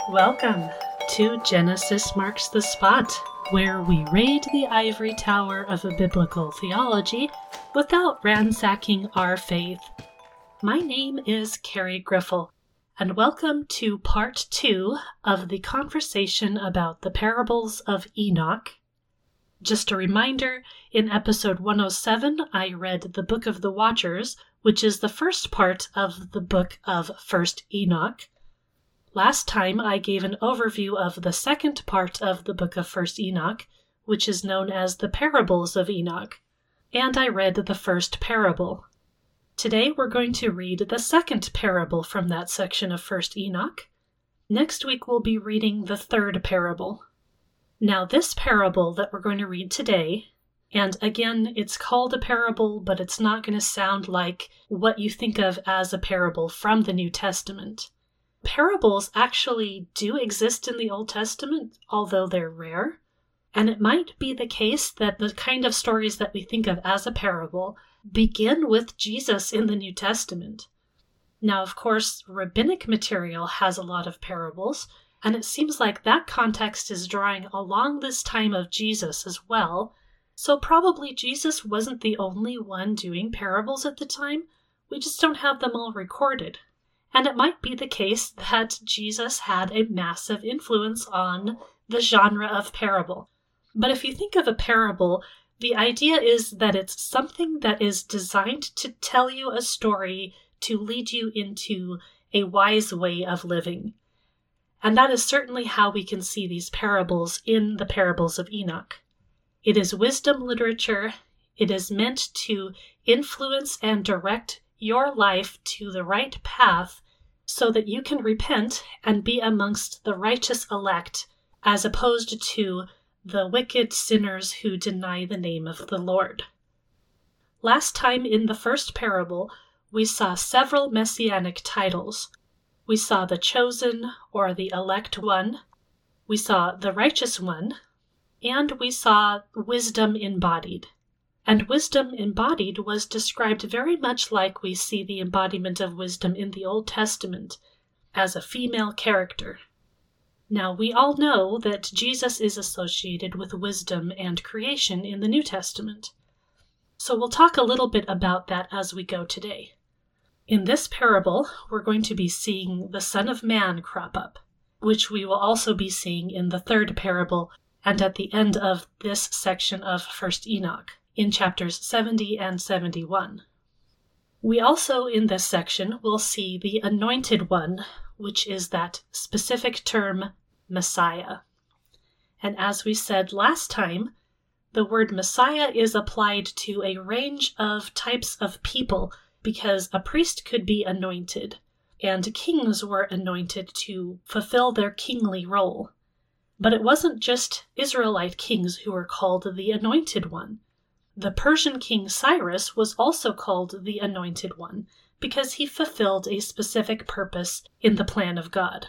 Welcome to Genesis Marks the Spot, where we raid the ivory tower of a biblical theology without ransacking our faith. My name is Carrie Griffel, and welcome to part 2 of the conversation about the parables of Enoch. Just a reminder, in episode 107, I read the Book of the Watchers, which is the first part of the book of 1st Enoch. Last time, I gave an overview of the second part of the book of 1st Enoch, which is known as the Parables of Enoch, and I read the first parable. Today, we're going to read the second parable from that section of 1st Enoch. Next week, we'll be reading the third parable. Now, this parable that we're going to read today, and again, it's called a parable, but it's not going to sound like what you think of as a parable from the New Testament. Parables actually do exist in the Old Testament, although they're rare, and it might be the case that the kind of stories that we think of as a parable begin with Jesus in the New Testament. Now, of course, rabbinic material has a lot of parables, and it seems like that context is drawing along this time of Jesus as well, so probably Jesus wasn't the only one doing parables at the time. We just don't have them all recorded. And it might be the case that Jesus had a massive influence on the genre of parable. But if you think of a parable, the idea is that it's something that is designed to tell you a story to lead you into a wise way of living. And that is certainly how we can see these parables in the Parables of Enoch. It is wisdom literature. It is meant to influence and direct your life to the right path so that you can repent and be amongst the righteous elect, as opposed to the wicked sinners who deny the name of the Lord. Last time in the first parable, we saw several messianic titles. We saw the chosen, or the elect one. We saw the righteous one. And we saw wisdom embodied. And wisdom embodied was described very much like we see the embodiment of wisdom in the Old Testament, as a female character. Now, we all know that Jesus is associated with wisdom and creation in the New Testament. So we'll talk a little bit about that as we go today. In this parable, we're going to be seeing the Son of Man crop up, which we will also be seeing in the third parable and at the end of this section of 1st Enoch, in chapters 70 and 71. We also, in this section, will see the Anointed One, which is that specific term, Messiah. And as we said last time, the word Messiah is applied to a range of types of people because a priest could be anointed, and kings were anointed to fulfill their kingly role. But it wasn't just Israelite kings who were called the Anointed One. The Persian king Cyrus was also called the Anointed One because he fulfilled a specific purpose in the plan of God.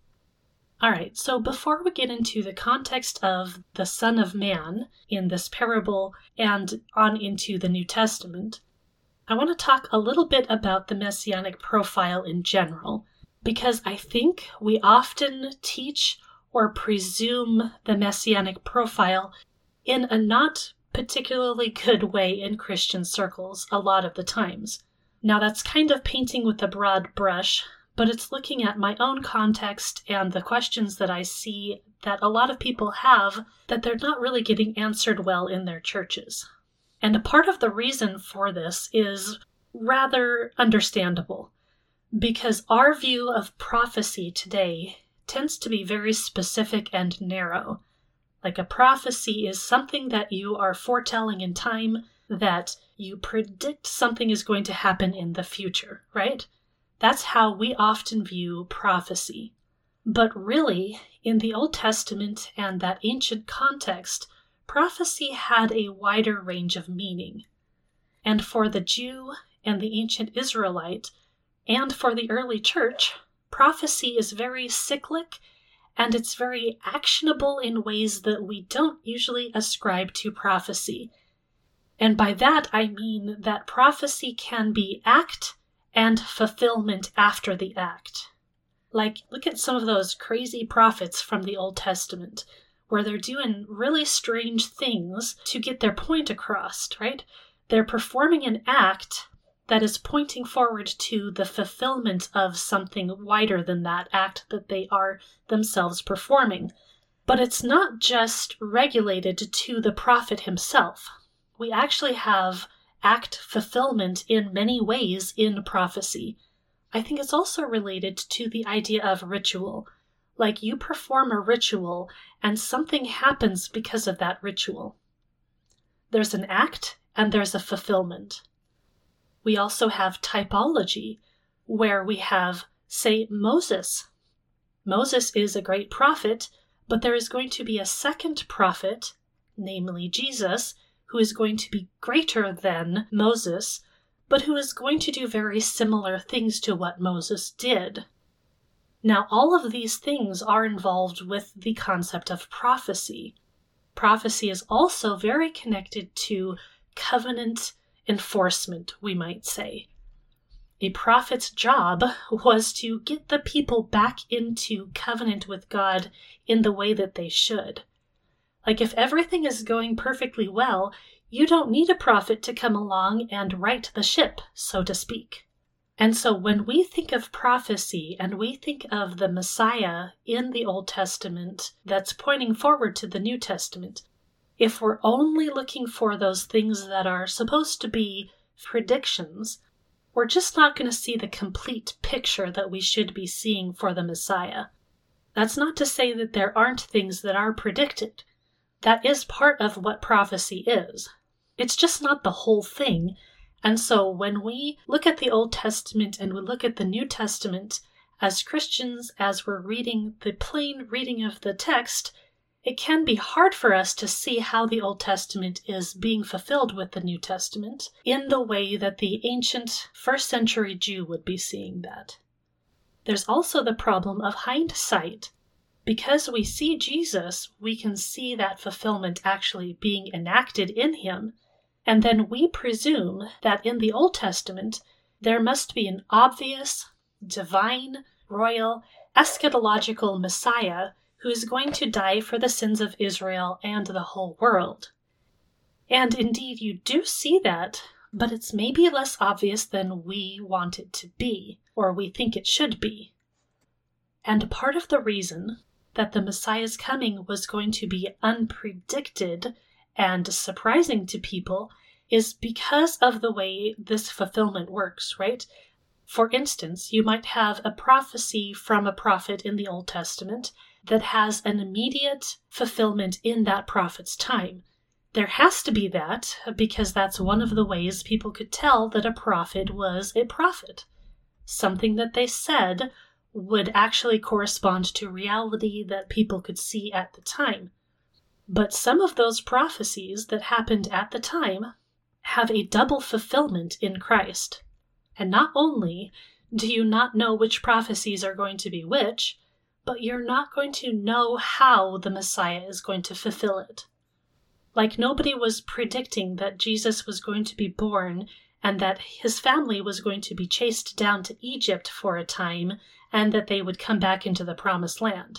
Alright, so before we get into the context of the Son of Man in this parable and on into the New Testament, I want to talk a little bit about the Messianic profile in general, because I think we often teach or presume the Messianic profile in a not particularly good way in Christian circles a lot of the times. Now, that's kind of painting with a broad brush, but it's looking at my own context and the questions that I see that a lot of people have that they're not really getting answered well in their churches. And a part of the reason for this is rather understandable, because our view of prophecy today tends to be very specific and narrow. Like a prophecy is something that you are foretelling in time, that you predict something is going to happen in the future, right? That's how we often view prophecy. But really, in the Old Testament and that ancient context, prophecy had a wider range of meaning. And for the Jew and the ancient Israelite, and for the early church, prophecy is very cyclic, and it's very actionable in ways that we don't usually ascribe to prophecy. And by that I mean that prophecy can be act and fulfillment after the act. Like, look at some of those crazy prophets from the Old Testament, where they're doing really strange things to get their point across, right? They're performing an act that is pointing forward to the fulfillment of something wider than that act that they are themselves performing. But it's not just regulated to the prophet himself. We actually have act fulfillment in many ways in prophecy. I think it's also related to the idea of ritual. Like, you perform a ritual and something happens because of that ritual. There's an act and there's a fulfillment. We also have typology, where we have, say, Moses. Moses is a great prophet, but there is going to be a second prophet, namely Jesus, who is going to be greater than Moses, but who is going to do very similar things to what Moses did. Now, all of these things are involved with the concept of prophecy. Prophecy is also very connected to covenant enforcement, we might say. A prophet's job was to get the people back into covenant with God in the way that they should. Like, if everything is going perfectly well, you don't need a prophet to come along and right the ship, so to speak. And so when we think of prophecy and we think of the Messiah in the Old Testament that's pointing forward to the New Testament, if we're only looking for those things that are supposed to be predictions, we're just not going to see the complete picture that we should be seeing for the Messiah. That's not to say that there aren't things that are predicted. That is part of what prophecy is. It's just not the whole thing. And so when we look at the Old Testament and we look at the New Testament, as Christians, as we're reading the plain reading of the text, it can be hard for us to see how the Old Testament is being fulfilled with the New Testament in the way that the ancient first century Jew would be seeing that. There's also the problem of hindsight. Because we see Jesus, we can see that fulfillment actually being enacted in him, and then we presume that in the Old Testament there must be an obvious, divine, royal, eschatological Messiah who is going to die for the sins of Israel and the whole world. And indeed you do see that, but it's maybe less obvious than we want it to be, or we think it should be. And part of the reason that the Messiah's coming was going to be unpredicted and surprising to people is because of the way this fulfillment works, right? For instance, you might have a prophecy from a prophet in the Old Testament that has an immediate fulfillment in that prophet's time. There has to be that, because that's one of the ways people could tell that a prophet was a prophet. Something that they said would actually correspond to reality that people could see at the time. But some of those prophecies that happened at the time have a double fulfillment in Christ. And not only do you not know which prophecies are going to be which, but you're not going to know how the Messiah is going to fulfill it. Like, nobody was predicting that Jesus was going to be born and that his family was going to be chased down to Egypt for a time and that they would come back into the promised land.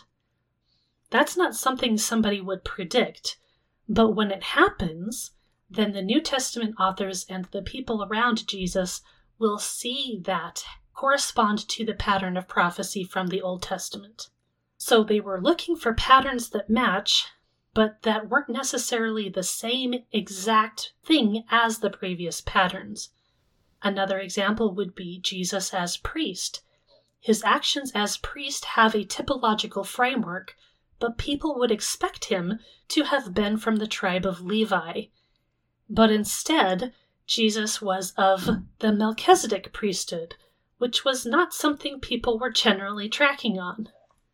That's not something somebody would predict, but when it happens, then the New Testament authors and the people around Jesus will see that correspond to the pattern of prophecy from the Old Testament. So they were looking for patterns that match, but that weren't necessarily the same exact thing as the previous patterns. Another example would be Jesus as priest. His actions as priest have a typological framework, but people would expect him to have been from the tribe of Levi. But instead, Jesus was of the Melchizedek priesthood, which was not something people were generally tracking on.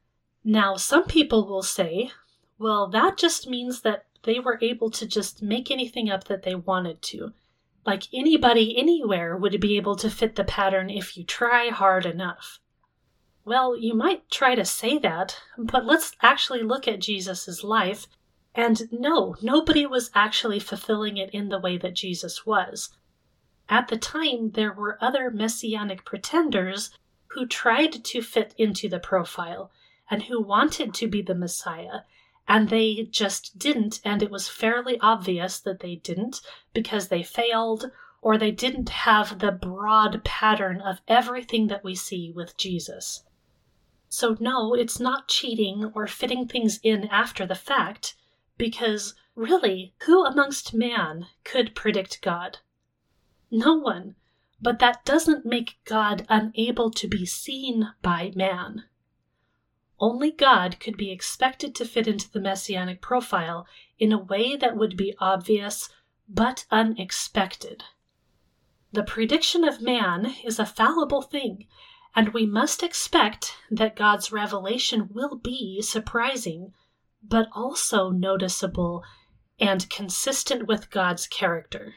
Now, some people will say, well, that just means that they were able to just make anything up that they wanted to. Like, anybody anywhere would be able to fit the pattern if you try hard enough. Well, you might try to say that, but let's actually look at Jesus' life. And no, nobody was actually fulfilling it in the way that Jesus was. At the time, there were other messianic pretenders who tried to fit into the profile and who wanted to be the Messiah, and they just didn't, and it was fairly obvious that they didn't because they failed, or they didn't have the broad pattern of everything that we see with Jesus. So no, it's not cheating or fitting things in after the fact, because really, who amongst man could predict God? No one. But that doesn't make God unable to be seen by man. Only God could be expected to fit into the messianic profile in a way that would be obvious but unexpected. The prediction of man is a fallible thing, and we must expect that God's revelation will be surprising, but also noticeable and consistent with God's character.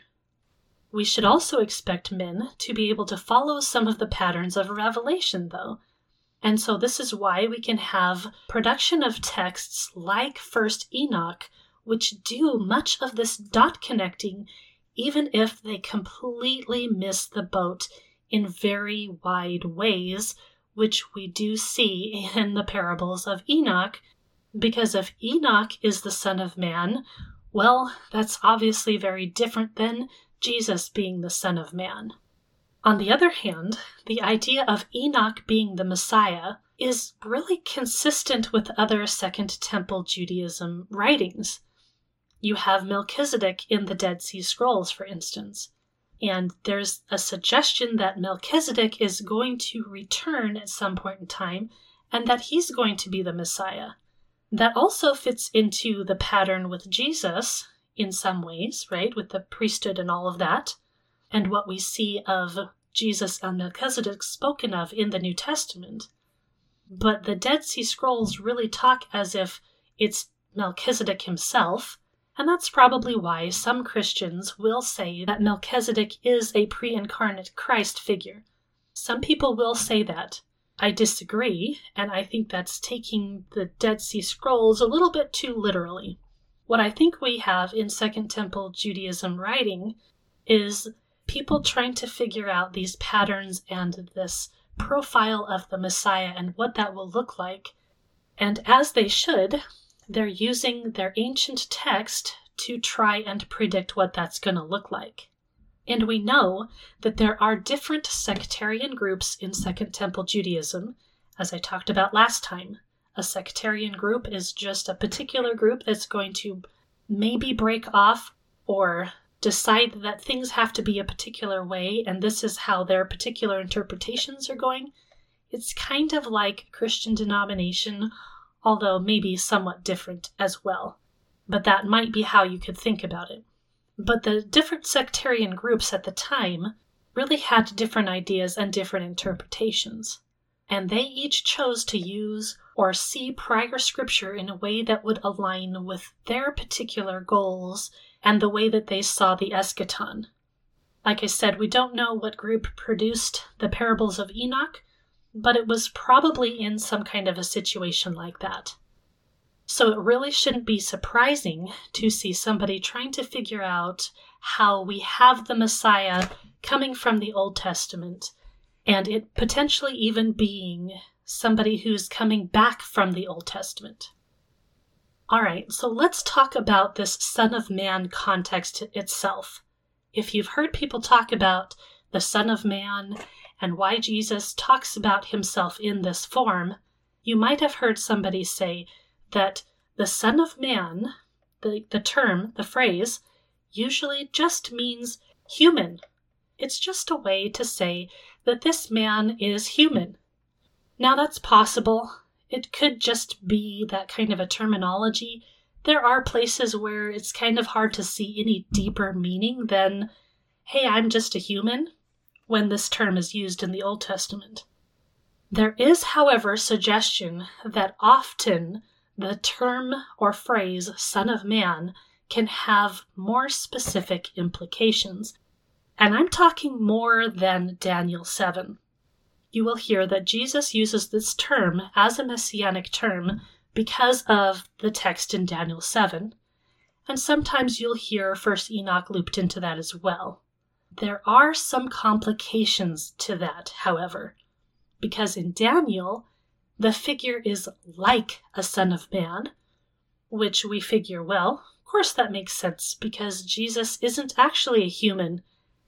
We should also expect men to be able to follow some of the patterns of revelation, though. And so this is why we can have production of texts like 1st Enoch, which do much of this dot connecting, even if they completely miss the boat in very wide ways, which we do see in the parables of Enoch, because if Enoch is the Son of Man, well, that's obviously very different than Jesus being the Son of Man. On the other hand, the idea of Enoch being the Messiah is really consistent with other Second Temple Judaism writings. You have Melchizedek in the Dead Sea Scrolls, for instance, and there's a suggestion that Melchizedek is going to return at some point in time and that he's going to be the Messiah. That also fits into the pattern with Jesus in some ways, right, with the priesthood and all of that, and what we see of Jesus and Melchizedek spoken of in the New Testament. But the Dead Sea Scrolls really talk as if it's Melchizedek himself, and that's probably why some Christians will say that Melchizedek is a pre-incarnate Christ figure. Some people will say that. I disagree, and I think that's taking the Dead Sea Scrolls a little bit too literally. What I think we have in Second Temple Judaism writing is people trying to figure out these patterns and this profile of the Messiah and what that will look like. And as they should, they're using their ancient text to try and predict what that's going to look like. And we know that there are different sectarian groups in Second Temple Judaism, as I talked about last time. A sectarian group is just a particular group that's going to maybe break off or decide that things have to be a particular way, and this is how their particular interpretations are going. It's kind of like Christian denomination, although maybe somewhat different as well. But that might be how you could think about it. But the different sectarian groups at the time really had different ideas and different interpretations. And they each chose to use or see prior scripture in a way that would align with their particular goals and the way that they saw the eschaton. Like I said, we don't know what group produced the parables of Enoch, but it was probably in some kind of a situation like that. So it really shouldn't be surprising to see somebody trying to figure out how we have the Messiah coming from the Old Testament, and it potentially even being somebody who's coming back from the Old Testament. All right, so let's talk about this Son of Man context itself. If you've heard people talk about the Son of Man and why Jesus talks about himself in this form, you might have heard somebody say that the Son of Man, the phrase, usually just means human. It's just a way to say that this man is human. Now that's possible. It could just be that kind of a terminology. There are places where it's kind of hard to see any deeper meaning than, hey, I'm just a human, when this term is used in the Old Testament. There is, however, suggestion that often the term or phrase Son of Man can have more specific implications. And I'm talking more than Daniel 7. You will hear that Jesus uses this term as a messianic term because of the text in Daniel 7. And sometimes you'll hear 1st Enoch looped into that as well. There are some complications to that, however, because in Daniel, the figure is like a son of man, which we figure, well, of course that makes sense because Jesus isn't actually a human.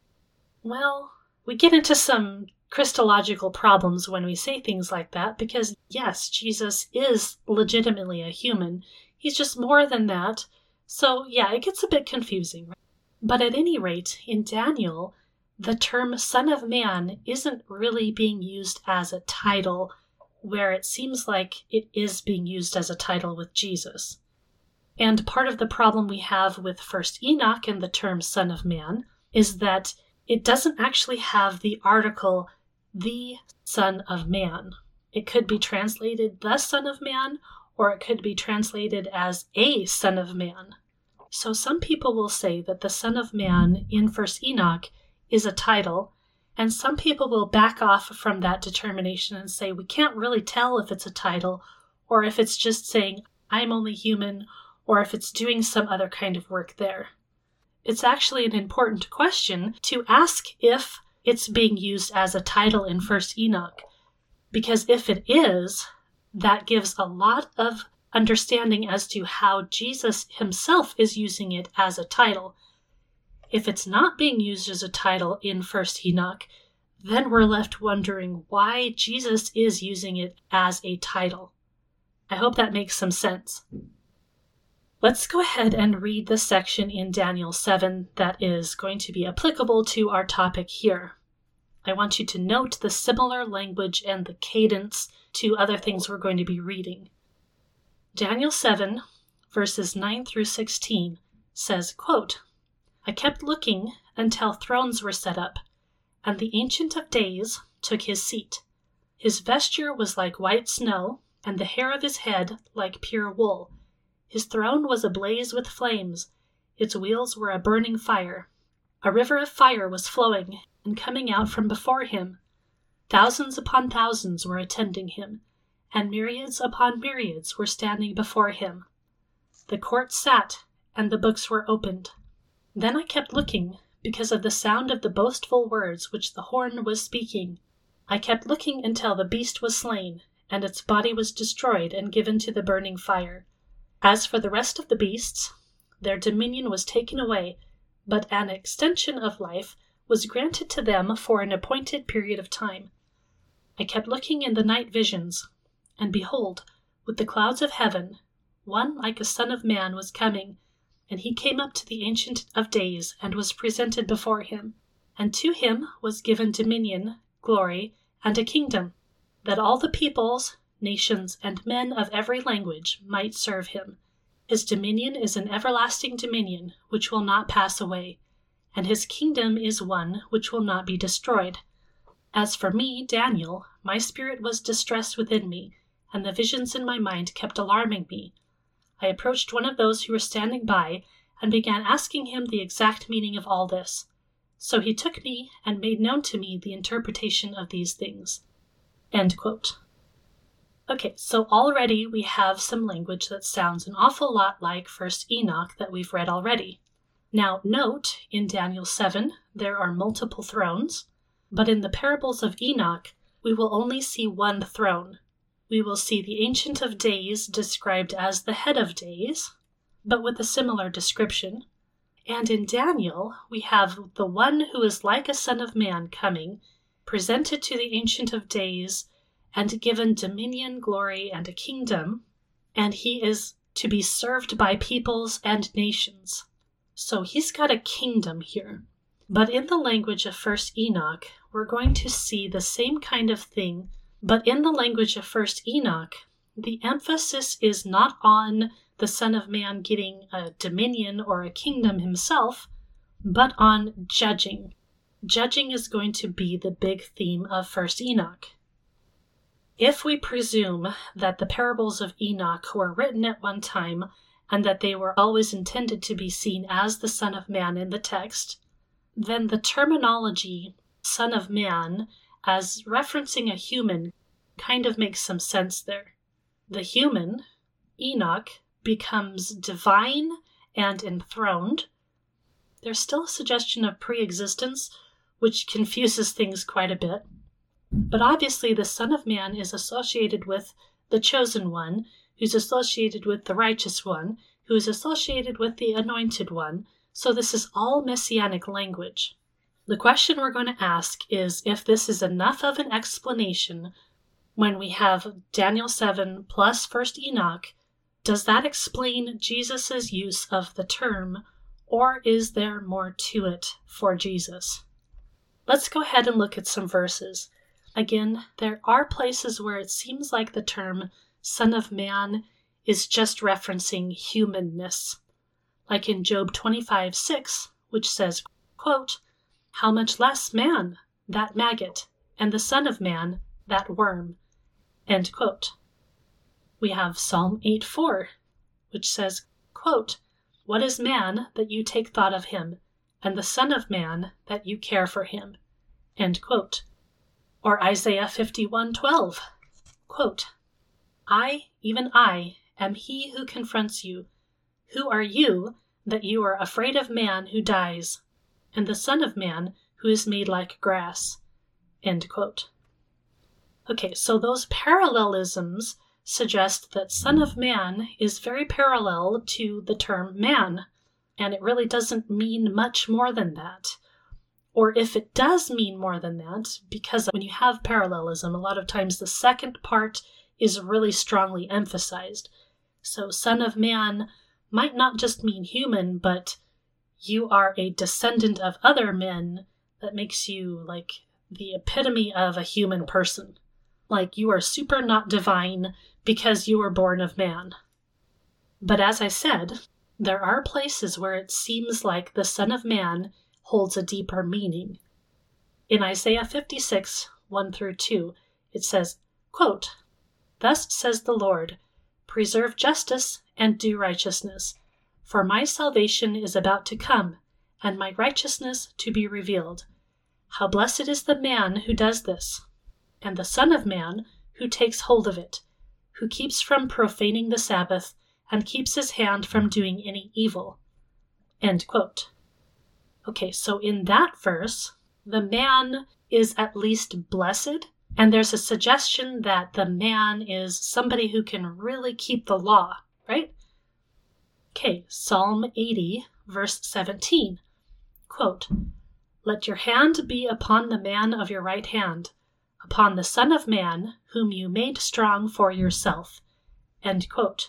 Well, we get into some Christological problems when we say things like that because, yes, Jesus is legitimately a human. He's just more than that. So, yeah, it gets a bit confusing. But at any rate, in Daniel, the term Son of Man isn't really being used as a title, where it seems like it is being used as a title with Jesus. And part of the problem we have with 1st Enoch and the term Son of Man is that it doesn't actually have the article, the Son of Man. It could be translated the Son of Man, or it could be translated as a Son of Man. So some people will say that the Son of Man in 1st Enoch is a title, and some people will back off from that determination and say we can't really tell if it's a title, or if it's just saying I'm only human, or if it's doing some other kind of work there. It's actually an important question to ask if it's being used as a title in 1st Enoch, because if it is, that gives a lot of understanding as to how Jesus himself is using it as a title. If it's not being used as a title in 1st Enoch, then we're left wondering why Jesus is using it as a title. I hope that makes some sense. Let's go ahead and read the section in Daniel 7 that is going to be applicable to our topic here. I want you to note the similar language and the cadence to other things we're going to be reading. Daniel 7, verses 9 through 16 says, quote, I kept looking until thrones were set up, and the Ancient of Days took his seat. His vesture was like white snow, and the hair of his head like pure wool. His throne was ablaze with flames. Its wheels were a burning fire. A river of fire was flowing and coming out from before him. Thousands upon thousands were attending him, and myriads upon myriads were standing before him. The court sat, and the books were opened. Then I kept looking, because of the sound of the boastful words which the horn was speaking. I kept looking until the beast was slain, and its body was destroyed and given to the burning fire. As for the rest of the beasts, their dominion was taken away, but an extension of life was granted to them for an appointed period of time. I kept looking in the night visions, and behold, with the clouds of heaven, one like a son of man was coming, and he came up to the Ancient of Days and was presented before him. And to him was given dominion, glory, and a kingdom, that all the peoples, nations, and men of every language might serve him. His dominion is an everlasting dominion which will not pass away, and his kingdom is one which will not be destroyed. As for me, Daniel, my spirit was distressed within me, and the visions in my mind kept alarming me. I approached one of those who were standing by and began asking him the exact meaning of all this. So he took me and made known to me the interpretation of these things. End quote. Okay, so already we have some language that sounds an awful lot like 1st Enoch that we've read already. Now note, in Daniel 7, there are multiple thrones, but in the parables of Enoch, we will only see one throne. We will see the Ancient of Days described as the head of days, but with a similar description. And in Daniel, we have the one who is like a son of man coming, presented to the Ancient of Days, and given dominion, glory, and a kingdom, and he is to be served by peoples and nations. So he's got a kingdom here. But in the language of 1st Enoch, we're going to see the same kind of thing, but in the language of 1st Enoch, the emphasis is not on the Son of Man getting a dominion or a kingdom himself, but on judging. Judging is going to be the big theme of 1st Enoch. If we presume that the parables of Enoch were written at one time and that they were always intended to be seen as the Son of Man in the text, then the terminology Son of Man as referencing a human kind of makes some sense there. The human, Enoch, becomes divine and enthroned. There's still a suggestion of pre-existence, which confuses things quite a bit. But obviously the Son of Man is associated with the Chosen One, who's associated with the Righteous One, who is associated with the Anointed One. So this is all messianic language. The question we're going to ask is if this is enough of an explanation when we have Daniel 7 plus 1 Enoch. Does that explain Jesus' use of the term, or is there more to it for Jesus? Let's go ahead and look at some verses. Again, there are places where it seems like the term Son of Man is just referencing humanness, like in Job 25:6, which says, quote, "How much less man, that maggot, and the Son of Man, that worm," end quote. We have Psalm 8:4, which says, quote, "What is man that you take thought of him, and the Son of Man that you care for him," end quote. Or Isaiah 51:12, quote, "I, even I, am he who confronts you. Who are you that you are afraid of man who dies, and the Son of Man who is made like grass," end quote. Okay, so those parallelisms suggest that Son of Man is very parallel to the term man, and it really doesn't mean much more than that. Or if it does mean more than that, because when you have parallelism, a lot of times the second part is really strongly emphasized. So Son of Man might not just mean human, but you are a descendant of other men. That makes you like the epitome of a human person. Like you are super not divine because you were born of man. But as I said, there are places where it seems like the Son of Man holds a deeper meaning. In Isaiah 56, 1-2, it says, quote, "Thus says the Lord, preserve justice and do righteousness, for my salvation is about to come, and my righteousness to be revealed. How blessed is the man who does this, and the Son of Man who takes hold of it, who keeps from profaning the Sabbath, and keeps his hand from doing any evil." End quote. Okay, so in that verse, the man is at least blessed, and there's a suggestion that the man is somebody who can really keep the law, right? Okay, Psalm 80, verse 17, quote, "Let your hand be upon the man of your right hand, upon the Son of Man, whom you made strong for yourself," end quote.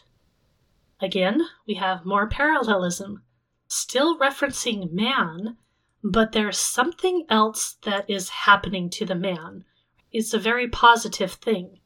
Again, we have more parallelism, still referencing man, but there's something else that is happening to the man. It's a very positive thing.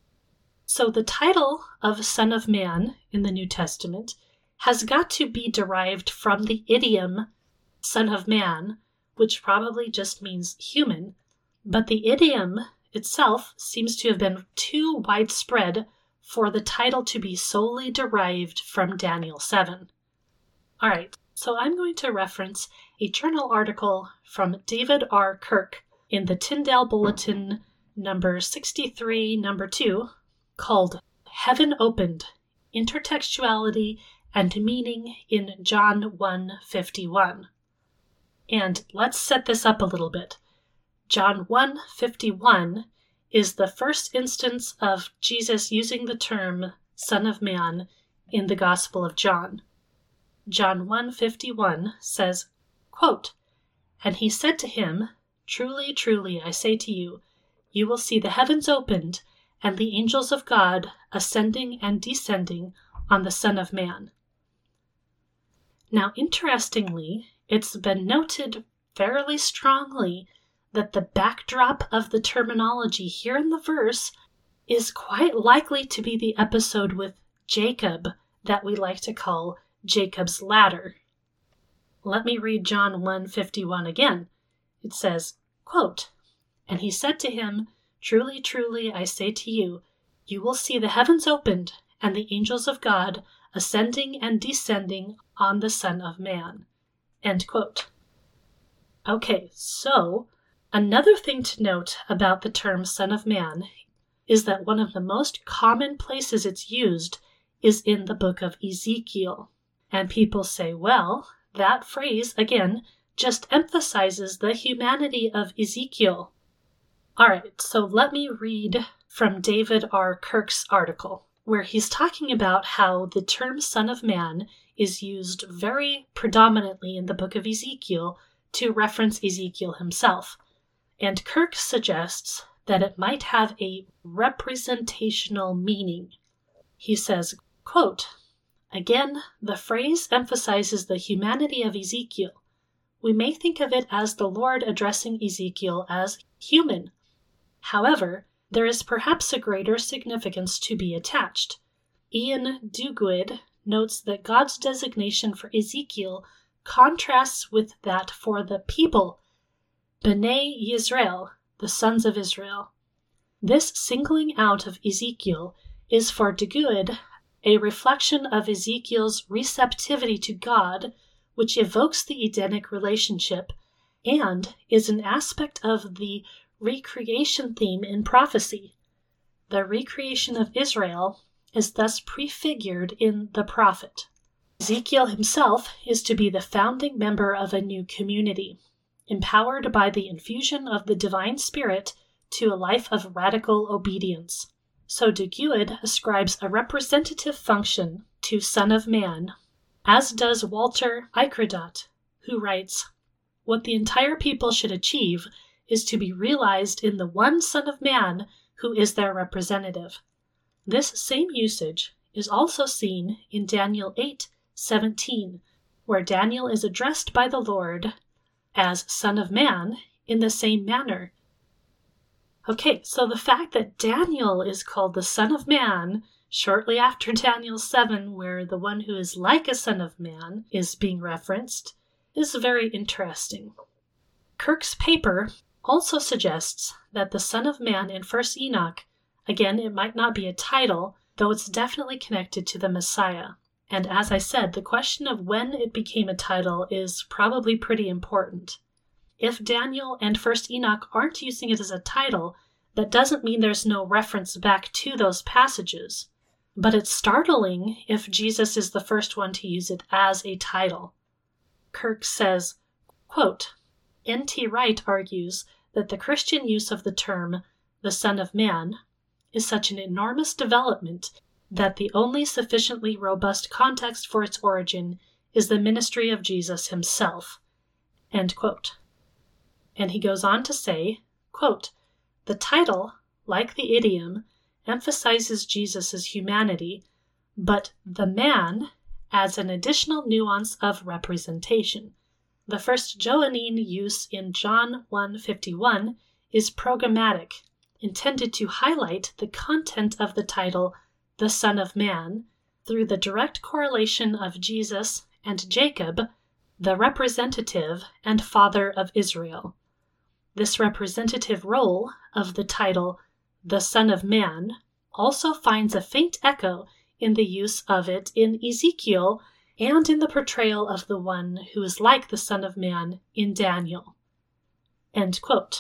So the title of Son of Man in the New Testament has got to be derived from the idiom Son of Man, which probably just means human, but the idiom itself seems to have been too widespread for the title to be solely derived from Daniel 7. All right, so I'm going to reference a journal article from David R. Kirk in the Tyndale Bulletin number 63, number 2, called Heaven Opened, Intertextuality and Meaning in John 1:51. And let's set this up a little bit. John 1:51 is the first instance of Jesus using the term Son of Man in the Gospel of John. John 1:51 says, quote, "And he said to him, Truly, truly, I say to you, you will see the heavens opened, and the angels of God ascending and descending on the Son of Man." Now, interestingly, it's been noted fairly strongly that the backdrop of the terminology here in the verse is quite likely to be the episode with Jacob that we like to call Jacob's ladder. Let me read John 1:51 again. It says, quote, "And he said to him, Truly, truly, I say to you, you will see the heavens opened and the angels of God ascending and descending on the Son of Man." End quote. Okay, so another thing to note about the term Son of Man is that one of the most common places it's used is in the book of Ezekiel. And people say, well, that phrase, again, just emphasizes the humanity of Ezekiel. All right, so let me read from David R. Kirk's article, where he's talking about how the term Son of Man is used very predominantly in the book of Ezekiel to reference Ezekiel himself. And Kirk suggests that it might have a representational meaning. He says, quote, "Again, the phrase emphasizes the humanity of Ezekiel. We may think of it as the Lord addressing Ezekiel as human. However, there is perhaps a greater significance to be attached. Ian Duguid notes that God's designation for Ezekiel contrasts with that for the people, B'nai Yisrael, the sons of Israel. This singling out of Ezekiel is for Duguid a reflection of Ezekiel's receptivity to God, which evokes the Edenic relationship, and is an aspect of the recreation theme in prophecy. The recreation of Israel is thus prefigured in the prophet. Ezekiel himself is to be the founding member of a new community, empowered by the infusion of the divine spirit to a life of radical obedience. So Duguid ascribes a representative function to Son of Man, as does Walter Eichredott, who writes, "What the entire people should achieve is to be realized in the one Son of Man who is their representative." This same usage is also seen in Daniel 8:17, where Daniel is addressed by the Lord as Son of Man in the same manner. Okay, so the fact that Daniel is called the Son of Man shortly after Daniel 7, where the one who is like a Son of Man is being referenced, is very interesting. Kirk's paper also suggests that the Son of Man in 1 Enoch, again, it might not be a title, though it's definitely connected to the Messiah. And as I said, the question of when it became a title is probably pretty important. If Daniel and 1 Enoch aren't using it as a title, that doesn't mean there's no reference back to those passages. But it's startling if Jesus is the first one to use it as a title. Kirk says, quote, "N.T. Wright argues that the Christian use of the term, the Son of Man, is such an enormous development that the only sufficiently robust context for its origin is the ministry of Jesus himself." End quote. And he goes on to say, quote, "The title, like the idiom, emphasizes Jesus' humanity, but the man adds an additional nuance of representation. The first Johannine use in John 1:51 is programmatic, intended to highlight the content of the title, the Son of Man, through the direct correlation of Jesus and Jacob, the representative and father of Israel. This representative role of the title, the Son of Man, also finds a faint echo in the use of it in Ezekiel and in the portrayal of the one who is like the Son of Man in Daniel." End quote.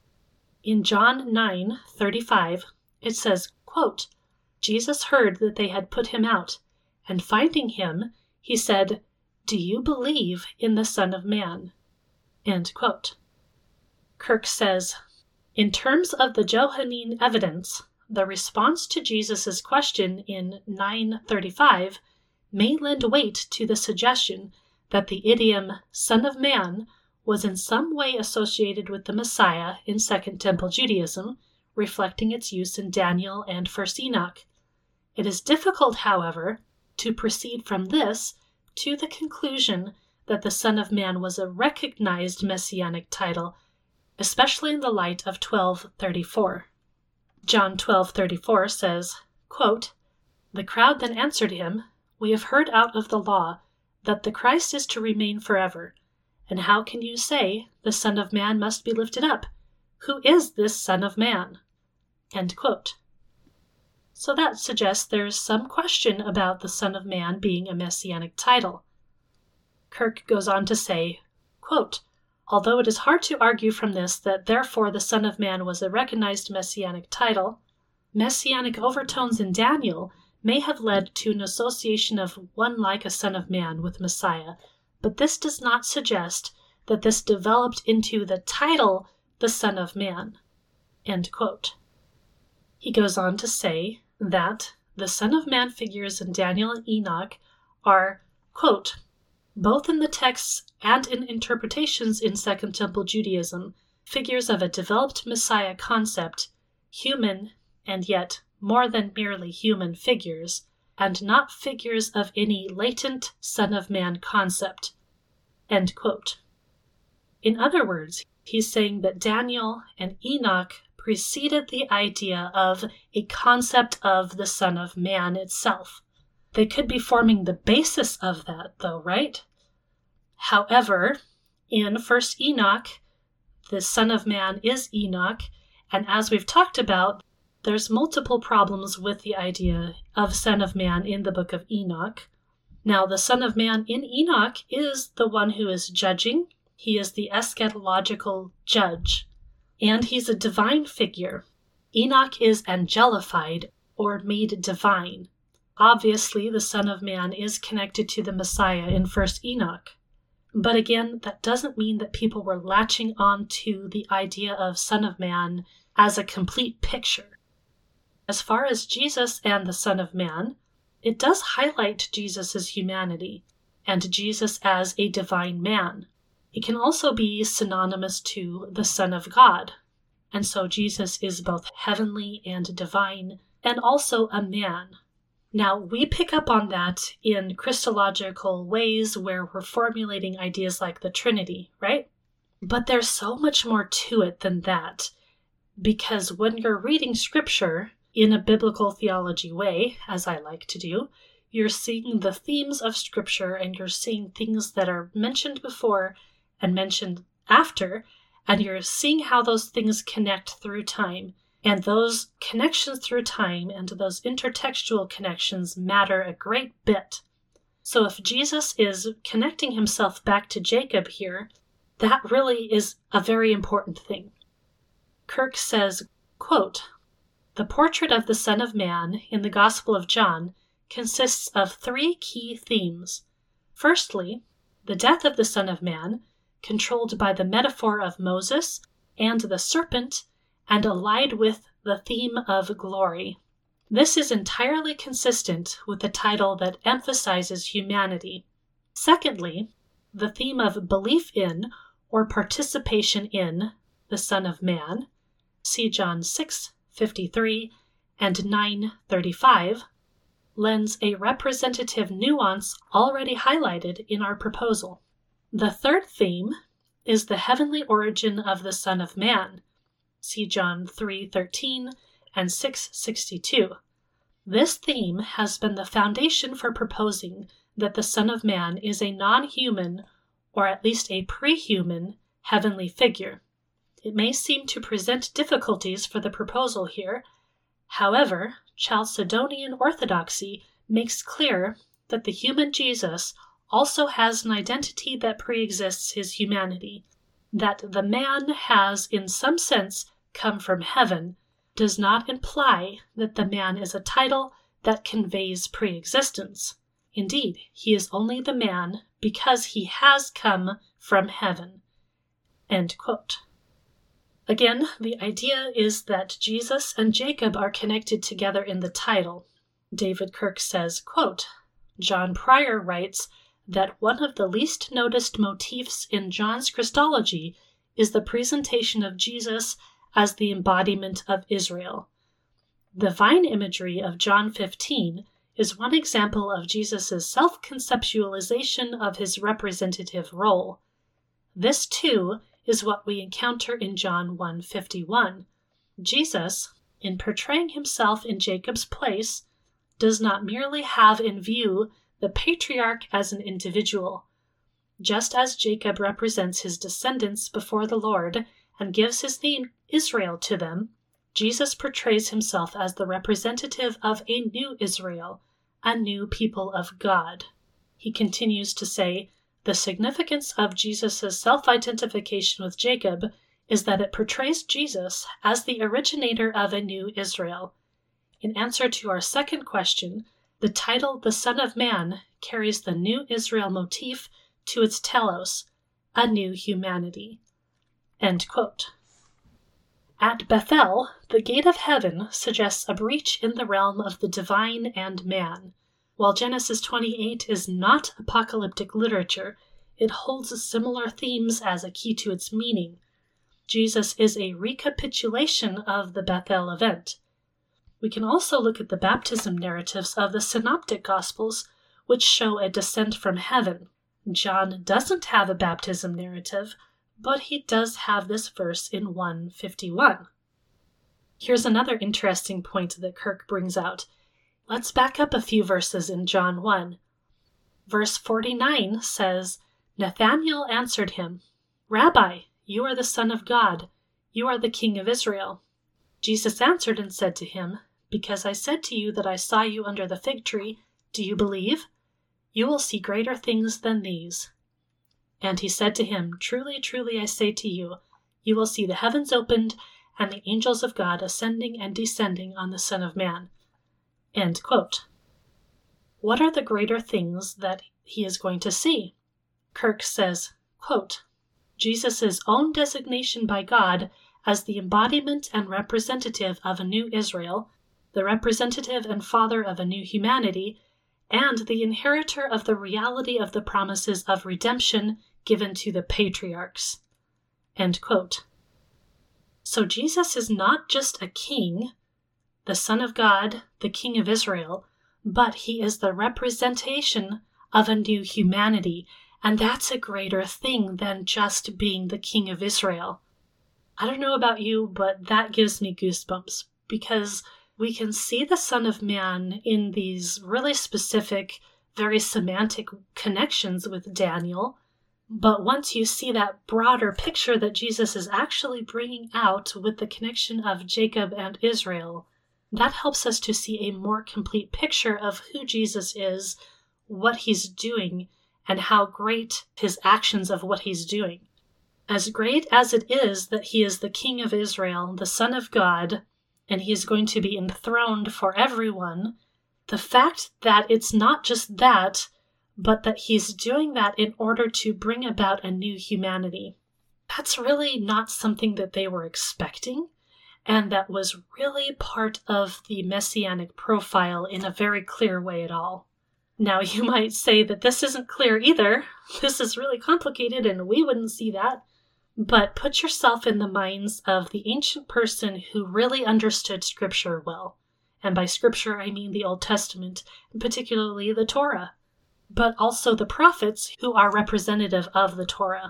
In John 9:35, it says, quote, "Jesus heard that they had put him out, and finding him, he said, 'Do you believe in the Son of Man?'" End quote. Kirk says, "In terms of the Johannine evidence, the response to Jesus' question in 9:35 may lend weight to the suggestion that the idiom Son of Man was in some way associated with the Messiah in Second Temple Judaism, reflecting its use in Daniel and 1 Enoch. It is difficult, however, to proceed from this to the conclusion that the Son of Man was a recognized messianic title, especially in the light of 12:34. John 12:34 says, quote, "The crowd then answered him, 'We have heard out of the law that the Christ is to remain forever. And how can you say, the Son of Man must be lifted up? Who is this Son of Man?'" End quote. So that suggests there's some question about the Son of Man being a messianic title. Kirk goes on to say, quote, "Although it is hard to argue from this that therefore the Son of Man was a recognized messianic title, messianic overtones in Daniel may have led to an association of one like a Son of Man with Messiah, but this does not suggest that this developed into the title, the Son of Man." End quote. He goes on to say that the Son of Man figures in Daniel and Enoch are, quote, both in the texts and in interpretations in Second Temple Judaism, figures of a developed Messiah concept, human and yet more than merely human figures, and not figures of any latent Son of Man concept. End quote. In other words, he's saying that Daniel and Enoch preceded the idea of a concept of the Son of Man itself. They could be forming the basis of that, though, right? However, in 1st Enoch, the Son of Man is Enoch, and as we've talked about, there's multiple problems with the idea of Son of Man in the book of Enoch. Now, the Son of Man in Enoch is the one who is judging. He is the eschatological judge, and he's a divine figure. Enoch is angelified or made divine. Obviously, the Son of Man is connected to the Messiah in 1st Enoch. But again, that doesn't mean that people were latching on to the idea of Son of Man as a complete picture. As far as Jesus and the Son of Man, it does highlight Jesus' humanity and Jesus as a divine man. It can also be synonymous to the Son of God. And so Jesus is both heavenly and divine, and also a man. Now, we pick up on that in Christological ways where we're formulating ideas like the Trinity, right? But there's so much more to it than that, because when you're reading Scripture in a biblical theology way, as I like to do, you're seeing the themes of Scripture and you're seeing things that are mentioned before and mentioned after, and you're seeing how those things connect through time. And those connections through time and those intertextual connections matter a great bit. So if Jesus is connecting himself back to Jacob here, that really is a very important thing. Kirk says, quote, the portrait of the Son of Man in the Gospel of John consists of 3 key themes. Firstly, the death of the Son of Man, controlled by the metaphor of Moses and the serpent, and allied with the theme of glory. This is entirely consistent with the title that emphasizes humanity. Secondly, the theme of belief in or participation in the Son of Man, see John 6:53 and 9:35, lends a representative nuance already highlighted in our proposal. The third theme is the heavenly origin of the Son of Man, see John 3:13 and 6:62. This theme has been the foundation for proposing that the Son of Man is a non-human, or at least a pre-human, heavenly figure. It may seem to present difficulties for the proposal here. However, Chalcedonian orthodoxy makes clear that the human Jesus also has an identity that pre-exists his humanity, that the man has, in some sense, come from heaven, does not imply that the man is a title that conveys pre-existence. Indeed, he is only the man because he has come from heaven. End quote. Again, the idea is that Jesus and Jacob are connected together in the title. David Kirk says, quote, John Pryor writes that one of the least noticed motifs in John's Christology is the presentation of Jesus as the embodiment of Israel. The vine imagery of John 15 is one example of Jesus' self-conceptualization of his representative role. This, too, is what we encounter in John 1:51. Jesus, in portraying himself in Jacob's place, does not merely have in view the patriarch as an individual. Just as Jacob represents his descendants before the Lord and gives his name Israel to them, Jesus portrays himself as the representative of a new Israel, a new people of God. He continues to say, the significance of Jesus' self-identification with Jacob is that it portrays Jesus as the originator of a new Israel. In answer to our second question, the title The Son of Man carries the new Israel motif to its telos, a new humanity. End quote. At Bethel, the gate of heaven suggests a breach in the realm of the divine and man. While Genesis 28 is not apocalyptic literature, it holds similar themes as a key to its meaning. Jesus is a recapitulation of the Bethel event. We can also look at the baptism narratives of the Synoptic Gospels, which show a descent from heaven. John doesn't have a baptism narrative, but he does have this verse in 1:51. Here's another interesting point that Kirk brings out. Let's back up a few verses in John 1. Verse 49 says, Nathanael answered him, Rabbi, you are the Son of God. You are the King of Israel. Jesus answered and said to him, Because I said to you that I saw you under the fig tree, do you believe? You will see greater things than these. And he said to him, Truly, truly, I say to you, you will see the heavens opened and the angels of God ascending and descending on the Son of Man. End quote. What are the greater things that he is going to see? Kirk says, quote, Jesus' own designation by God as the embodiment and representative of a new Israel, the representative and father of a new humanity, and the inheritor of the reality of the promises of redemption given to the patriarchs. End quote. So Jesus is not just a king, the Son of God, the King of Israel, but he is the representation of a new humanity, and that's a greater thing than just being the King of Israel. I don't know about you, but that gives me goosebumps, because we can see the Son of Man in these really specific, very semantic connections with Daniel, but once you see that broader picture that Jesus is actually bringing out with the connection of Jacob and Israel, that helps us to see a more complete picture of who Jesus is, what he's doing, and how great his actions of what he's doing. As great as it is that he is the King of Israel, the Son of God, and he is going to be enthroned for everyone, the fact that it's not just that, but that he's doing that in order to bring about a new humanity, that's really not something that they were expecting, and that was really part of the messianic profile in a very clear way at all. Now, you might say that this isn't clear either. This is really complicated and we wouldn't see that. But put yourself in the minds of the ancient person who really understood Scripture well. And by Scripture, I mean the Old Testament, and particularly the Torah, but also the prophets who are representative of the Torah.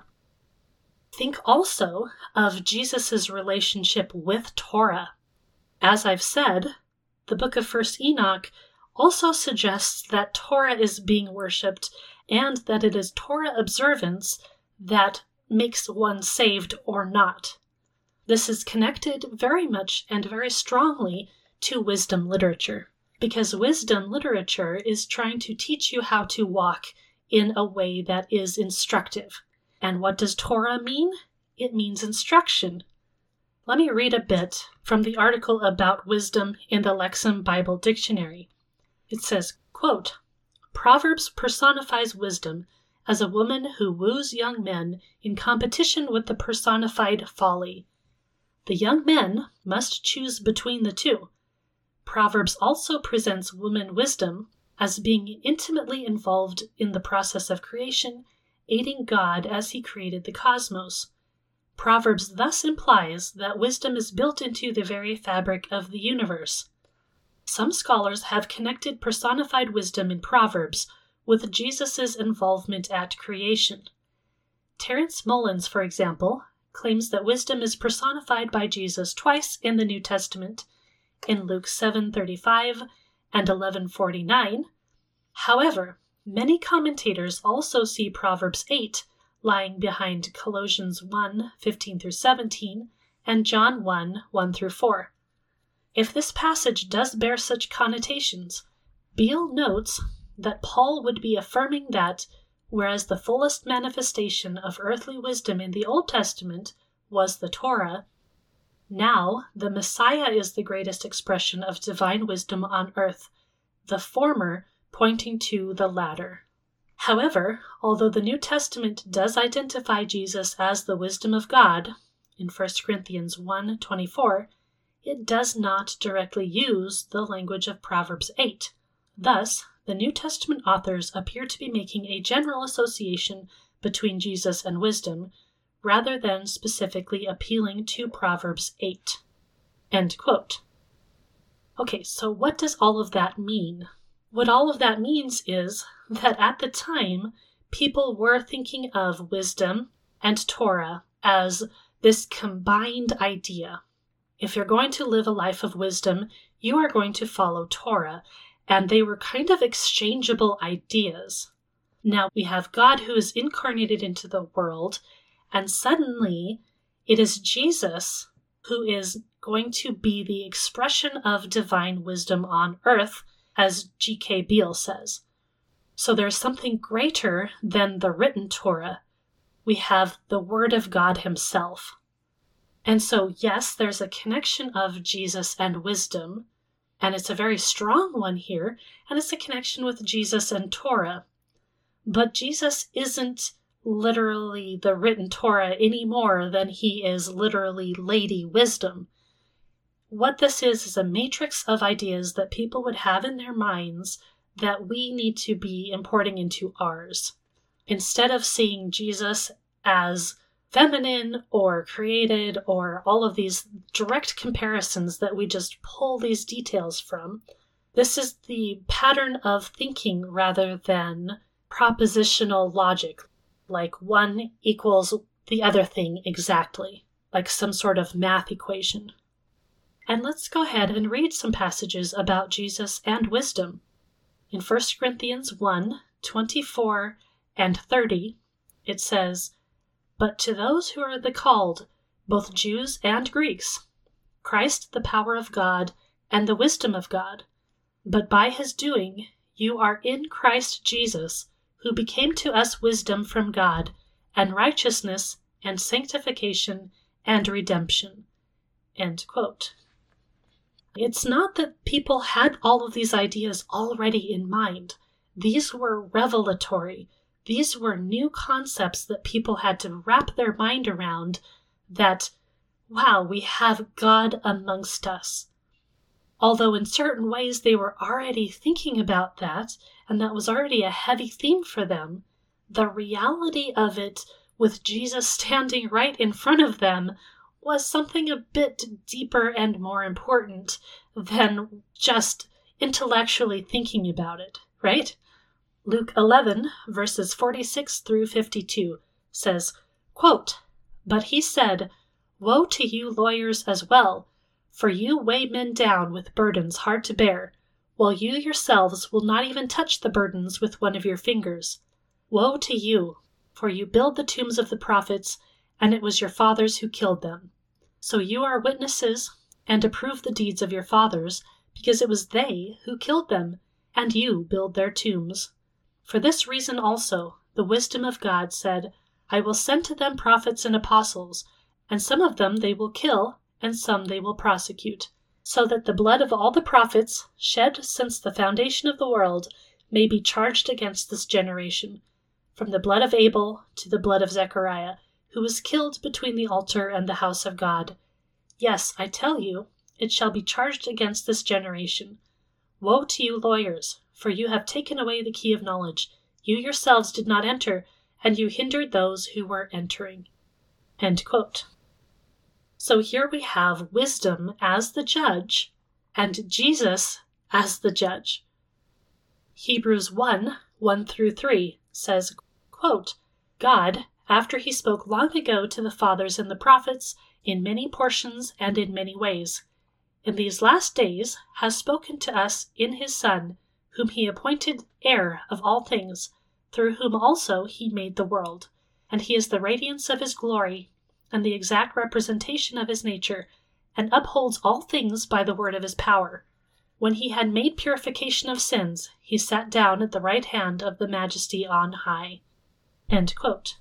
Think also of Jesus' relationship with Torah. As I've said, the book of 1 Enoch also suggests that Torah is being worshipped and that it is Torah observance that makes one saved or not. This is connected very much and very strongly to wisdom literature, because wisdom literature is trying to teach you how to walk in a way that is instructive. And what does Torah mean? It means instruction. Let me read a bit from the article about wisdom in the Lexham Bible Dictionary. It says, quote, Proverbs personifies wisdom as a woman who woos young men in competition with the personified folly. The young men must choose between the two. Proverbs also presents woman wisdom as being intimately involved in the process of creation, aiding God as he created the cosmos. Proverbs thus implies that wisdom is built into the very fabric of the universe. Some scholars have connected personified wisdom in Proverbs with Jesus' involvement at creation. Terence Mullins, for example, claims that wisdom is personified by Jesus twice in the New Testament, in Luke 7:35 and 11:49. However, many commentators also see Proverbs 8 lying behind Colossians 1:15-17 and John 1:1-4. If this passage does bear such connotations, Beale notes that Paul would be affirming that, whereas the fullest manifestation of earthly wisdom in the Old Testament was the Torah, now the Messiah is the greatest expression of divine wisdom on earth, the former pointing to the latter. However, although the New Testament does identify Jesus as the wisdom of God, in 1 Corinthians 1:24, it does not directly use the language of Proverbs 8. Thus, the New Testament authors appear to be making a general association between Jesus and wisdom, rather than specifically appealing to Proverbs 8. End quote. Okay, so what does all of that mean? What all of that means is that at the time, people were thinking of wisdom and Torah as this combined idea. If you're going to live a life of wisdom, you are going to follow Torah, and they were kind of exchangeable ideas. Now we have God who is incarnated into the world, and suddenly it is Jesus who is going to be the expression of divine wisdom on earth, as G.K. Beale says. So there's something greater than the written Torah. We have the Word of God himself. And so, yes, there's a connection of Jesus and wisdom, and it's a very strong one here, and it's a connection with Jesus and Torah. But Jesus isn't literally the written Torah any more than he is literally Lady Wisdom. What this is a matrix of ideas that people would have in their minds that we need to be importing into ours. Instead of seeing Jesus as feminine or created or all of these direct comparisons that we just pull these details from, this is the pattern of thinking rather than propositional logic, like one equals the other thing exactly, like some sort of math equation. And let's go ahead and read some passages about Jesus and wisdom. In 1 Corinthians 1:24 and 30, it says, "But to those who are the called, both Jews and Greeks, Christ the power of God and the wisdom of God. But by his doing, you are in Christ Jesus, who became to us wisdom from God, and righteousness, and sanctification, and redemption." End quote. It's not that people had all of these ideas already in mind. These were revelatory. These were new concepts that people had to wrap their mind around that, wow, we have God amongst us. Although in certain ways they were already thinking about that, and that was already a heavy theme for them, the reality of it with Jesus standing right in front of them was something a bit deeper and more important than just intellectually thinking about it, right? Luke 11, verses 46 through 52 says, quote, "But he said, 'Woe to you lawyers as well, for you weigh men down with burdens hard to bear, while you yourselves will not even touch the burdens with one of your fingers. Woe to you, for you build the tombs of the prophets, and it was your fathers who killed them. So you are witnesses and approve the deeds of your fathers, because it was they who killed them, and you build their tombs. For this reason also, the wisdom of God said, I will send to them prophets and apostles, and some of them they will kill, and some they will prosecute, so that the blood of all the prophets, shed since the foundation of the world, may be charged against this generation, from the blood of Abel to the blood of Zechariah, who was killed between the altar and the house of God. Yes, I tell you, it shall be charged against this generation. Woe to you lawyers, for you have taken away the key of knowledge. You yourselves did not enter, and you hindered those who were entering." End quote. So here we have wisdom as the judge, and Jesus as the judge. Hebrews 1 through 3 says, quote, "God, after he spoke long ago to the fathers and the prophets, in many portions and in many ways, in these last days has spoken to us in his Son, whom he appointed heir of all things, through whom also he made the world. And he is the radiance of his glory, and the exact representation of his nature, and upholds all things by the word of his power. When he had made purification of sins, he sat down at the right hand of the Majesty on high." End quote.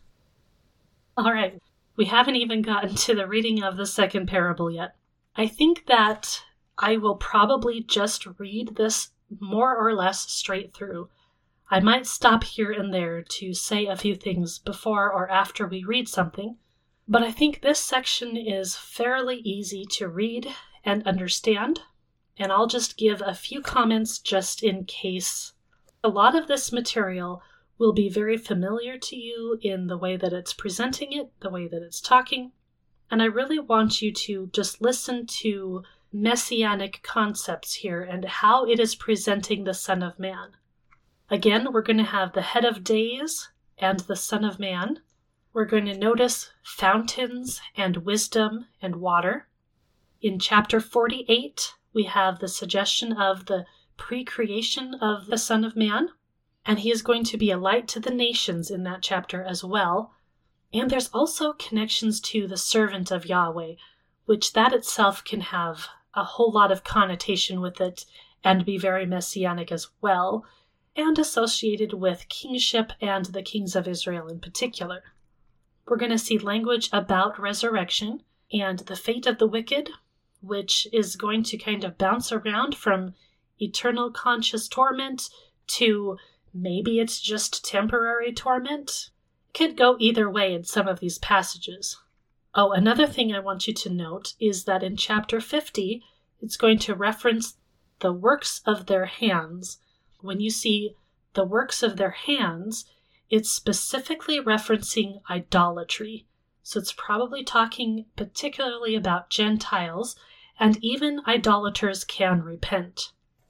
All right, we haven't even gotten to the reading of the second parable yet. I think that I will probably just read this more or less straight through. I might stop here and there to say a few things before or after we read something, But I think this section is fairly easy to read and understand, and I'll just give a few comments just in case. A lot of this material will be very familiar to you in the way that it's presenting it, the way that it's talking, and I really want you to just listen to messianic concepts here and how it is presenting the Son of Man. Again, we're going to have the head of days and the Son of Man. We're going to notice fountains and wisdom and water. In chapter 48, we have the suggestion of the pre-creation of the Son of Man, and he is going to be a light to the nations in that chapter as well. And there's also connections to the servant of Yahweh, which that itself can have a whole lot of connotation with it and be very messianic as well, and associated with kingship and the kings of Israel in particular. We're going to see language about resurrection and the fate of the wicked, which is going to kind of bounce around from eternal conscious torment to maybe it's just temporary torment. It could go either way in some of these passages. Oh, another thing I want you to note is that in chapter 50, it's going to reference the works of their hands. When you see the works of their hands, it's specifically referencing idolatry. So it's probably talking particularly about Gentiles, and even idolaters can repent.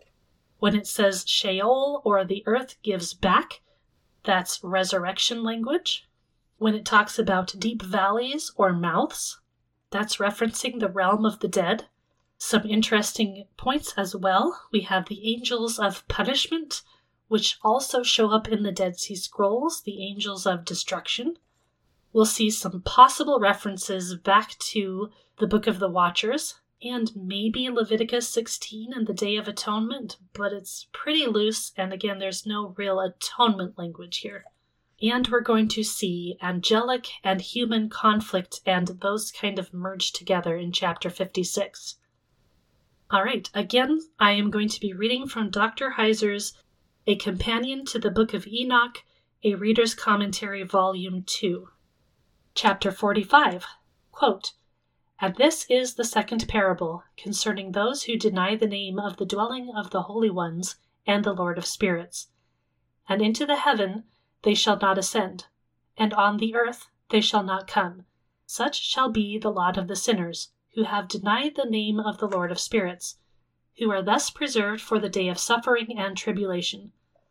When it says Sheol, or the earth gives back, that's resurrection language. When it talks about deep valleys or mouths, that's referencing the realm of the dead. Some interesting points as well. We have the angels of punishment, which also show up in the Dead Sea Scrolls, the angels of destruction. We'll see some possible references back to the Book of the Watchers, and maybe Leviticus 16 and the Day of Atonement, but it's pretty loose, and again, there's no real atonement language here. And we're going to see angelic and human conflict and those kind of merge together in chapter 56. All right, again, I am going to be reading from Dr. Heiser's A Companion to the Book of Enoch, a Reader's Commentary, Volume 2. Chapter 45, quote, "And this is the second parable concerning those who deny the name of the dwelling of the holy ones and the Lord of spirits. And into the heaven they shall not ascend, and on the earth they shall not come. Such shall be the lot of the sinners, who have denied the name of the Lord of spirits, who are thus preserved for the day of suffering and tribulation.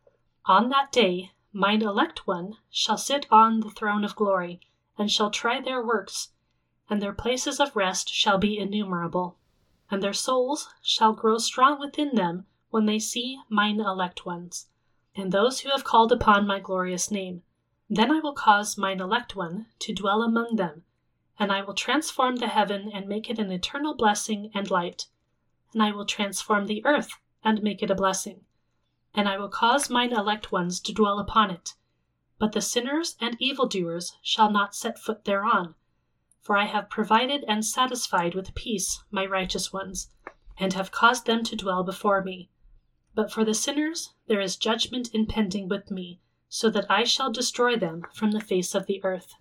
On that day mine elect one shall sit on the throne of glory, and shall try their works, and their places of rest shall be innumerable, and their souls shall grow strong within them when they see mine elect ones, and those who have called upon my glorious name. Then I will cause mine elect one to dwell among them, and I will transform the heaven and make it an eternal blessing and light, and I will transform the earth and make it a blessing, and I will cause mine elect ones to dwell upon it. But the sinners and evildoers shall not set foot thereon, for I have provided and satisfied with peace my righteous ones, and have caused them to dwell before me. But for the sinners there is judgment impending with me, so that I shall destroy them from the face of the earth."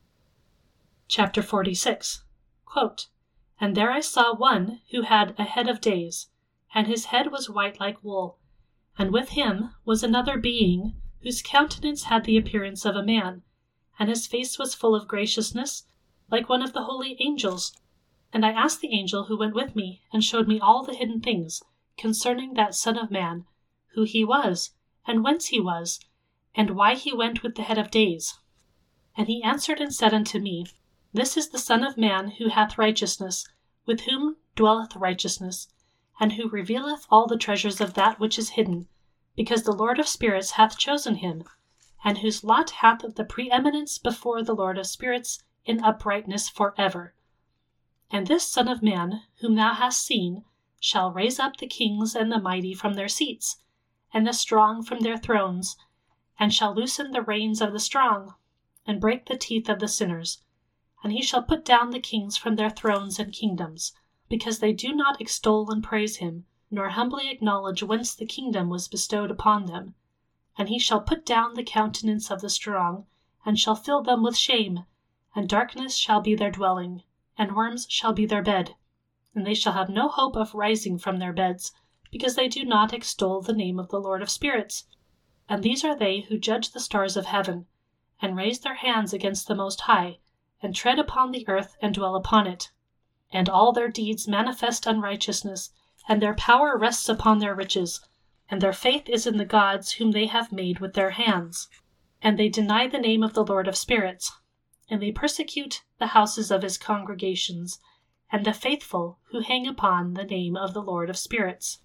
Chapter 46, quote, "And there I saw one who had a head of days, and his head was white like wool, and with him was another being whose countenance had the appearance of a man, and his face was full of graciousness, like one of the holy angels. And I asked the angel who went with me, and showed me all the hidden things concerning that Son of Man, who he was, and whence he was, and why he went with the head of days. And he answered and said unto me, This is the Son of Man who hath righteousness, with whom dwelleth righteousness, and who revealeth all the treasures of that which is hidden, because the Lord of spirits hath chosen him, and whose lot hath the preeminence before the Lord of spirits in uprightness for ever. And this Son of Man, whom thou hast seen, shall raise up the kings and the mighty from their seats, and the strong from their thrones, and shall loosen the reins of the strong, and break the teeth of the sinners. And he shall put down the kings from their thrones and kingdoms, because they do not extol and praise him, nor humbly acknowledge whence the kingdom was bestowed upon them. And he shall put down the countenance of the strong, and shall fill them with shame, and darkness shall be their dwelling, and worms shall be their bed. And they shall have no hope of rising from their beds, because they do not extol the name of the Lord of spirits. And these are they who judge the stars of heaven, and raise their hands against the Most High, and tread upon the earth and dwell upon it. And all their deeds manifest unrighteousness, and their power rests upon their riches, and their faith is in the gods whom they have made with their hands. And they deny the name of the Lord of spirits, and they persecute the houses of his congregations, and the faithful who hang upon the name of the Lord of spirits.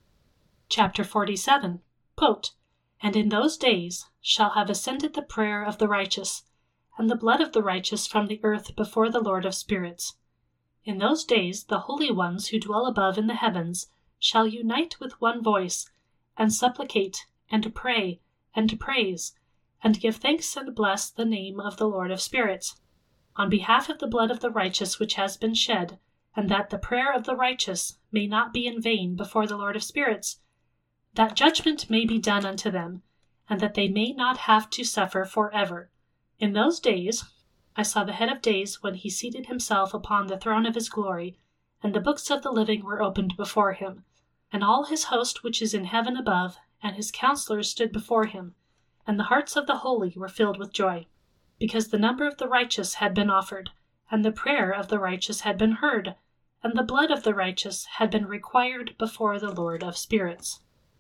Chapter 47, quote, And in those days shall have ascended the prayer of the righteous, and the blood of the righteous from the earth before the Lord of spirits. In those days the holy ones who dwell above in the heavens shall unite with one voice, and supplicate, and pray, and praise, and give thanks and bless the name of the Lord of spirits, on behalf of the blood of the righteous which has been shed, and that the prayer of the righteous may not be in vain before the Lord of spirits, that judgment may be done unto them, and that they may not have to suffer forever. In those days I saw the head of days when he seated himself upon the throne of his glory, and the books of the living were opened before him. And all his host which is in heaven above, and his counselors stood before him, and the hearts of the holy were filled with joy, because the number of the righteous had been offered, and the prayer of the righteous had been heard, and the blood of the righteous had been required before the Lord of spirits.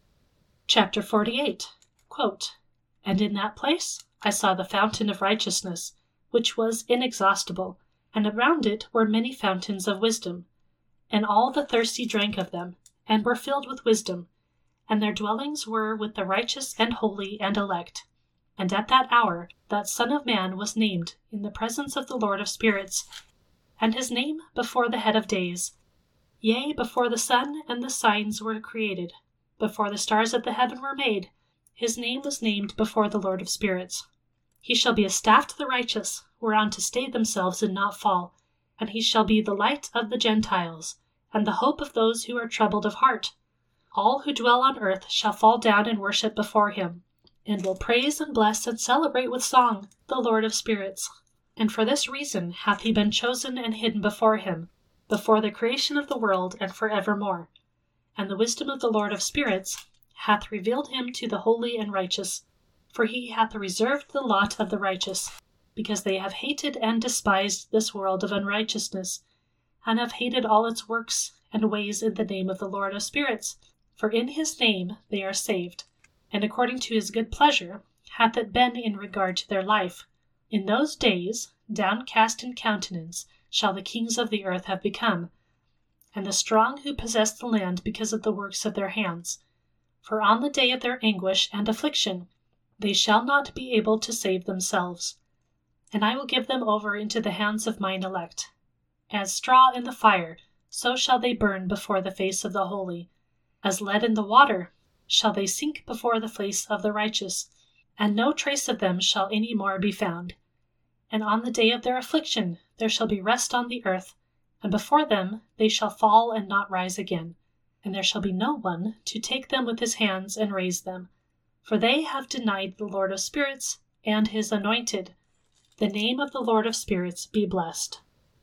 Chapter 48, quote, And in that place I saw the fountain of righteousness, which was inexhaustible, and around it were many fountains of wisdom. And all the thirsty drank of them, and were filled with wisdom, and their dwellings were with the righteous and holy and elect. And at that hour that Son of Man was named in the presence of the Lord of spirits, and his name before the head of days. Yea, before the sun and the signs were created, before the stars of the heaven were made, his name was named before the Lord of spirits. He shall be a staff to the righteous, whereon to stay themselves and not fall, and he shall be the light of the Gentiles, and the hope of those who are troubled of heart. All who dwell on earth shall fall down and worship before him, and will praise and bless and celebrate with song the Lord of spirits. And for this reason hath he been chosen and hidden before him, before the creation of the world and for evermore. And the wisdom of the Lord of spirits hath revealed him to the holy and righteous, for he hath reserved the lot of the righteous, because they have hated and despised this world of unrighteousness, and have hated all its works and ways in the name of the Lord of spirits. For in his name they are saved, and according to his good pleasure hath it been in regard to their life. In those days, downcast in countenance, shall the kings of the earth have become, and the strong who possess the land because of the works of their hands. For on the day of their anguish and affliction they shall not be able to save themselves. And I will give them over into the hands of mine elect. As straw in the fire, so shall they burn before the face of the holy. As lead in the water, shall they sink before the face of the righteous, and no trace of them shall any more be found. And on the day of their affliction there shall be rest on the earth, and before them they shall fall and not rise again, and there shall be no one to take them with his hands and raise them. For they have denied the Lord of spirits and his anointed. The name of the Lord of spirits be blessed.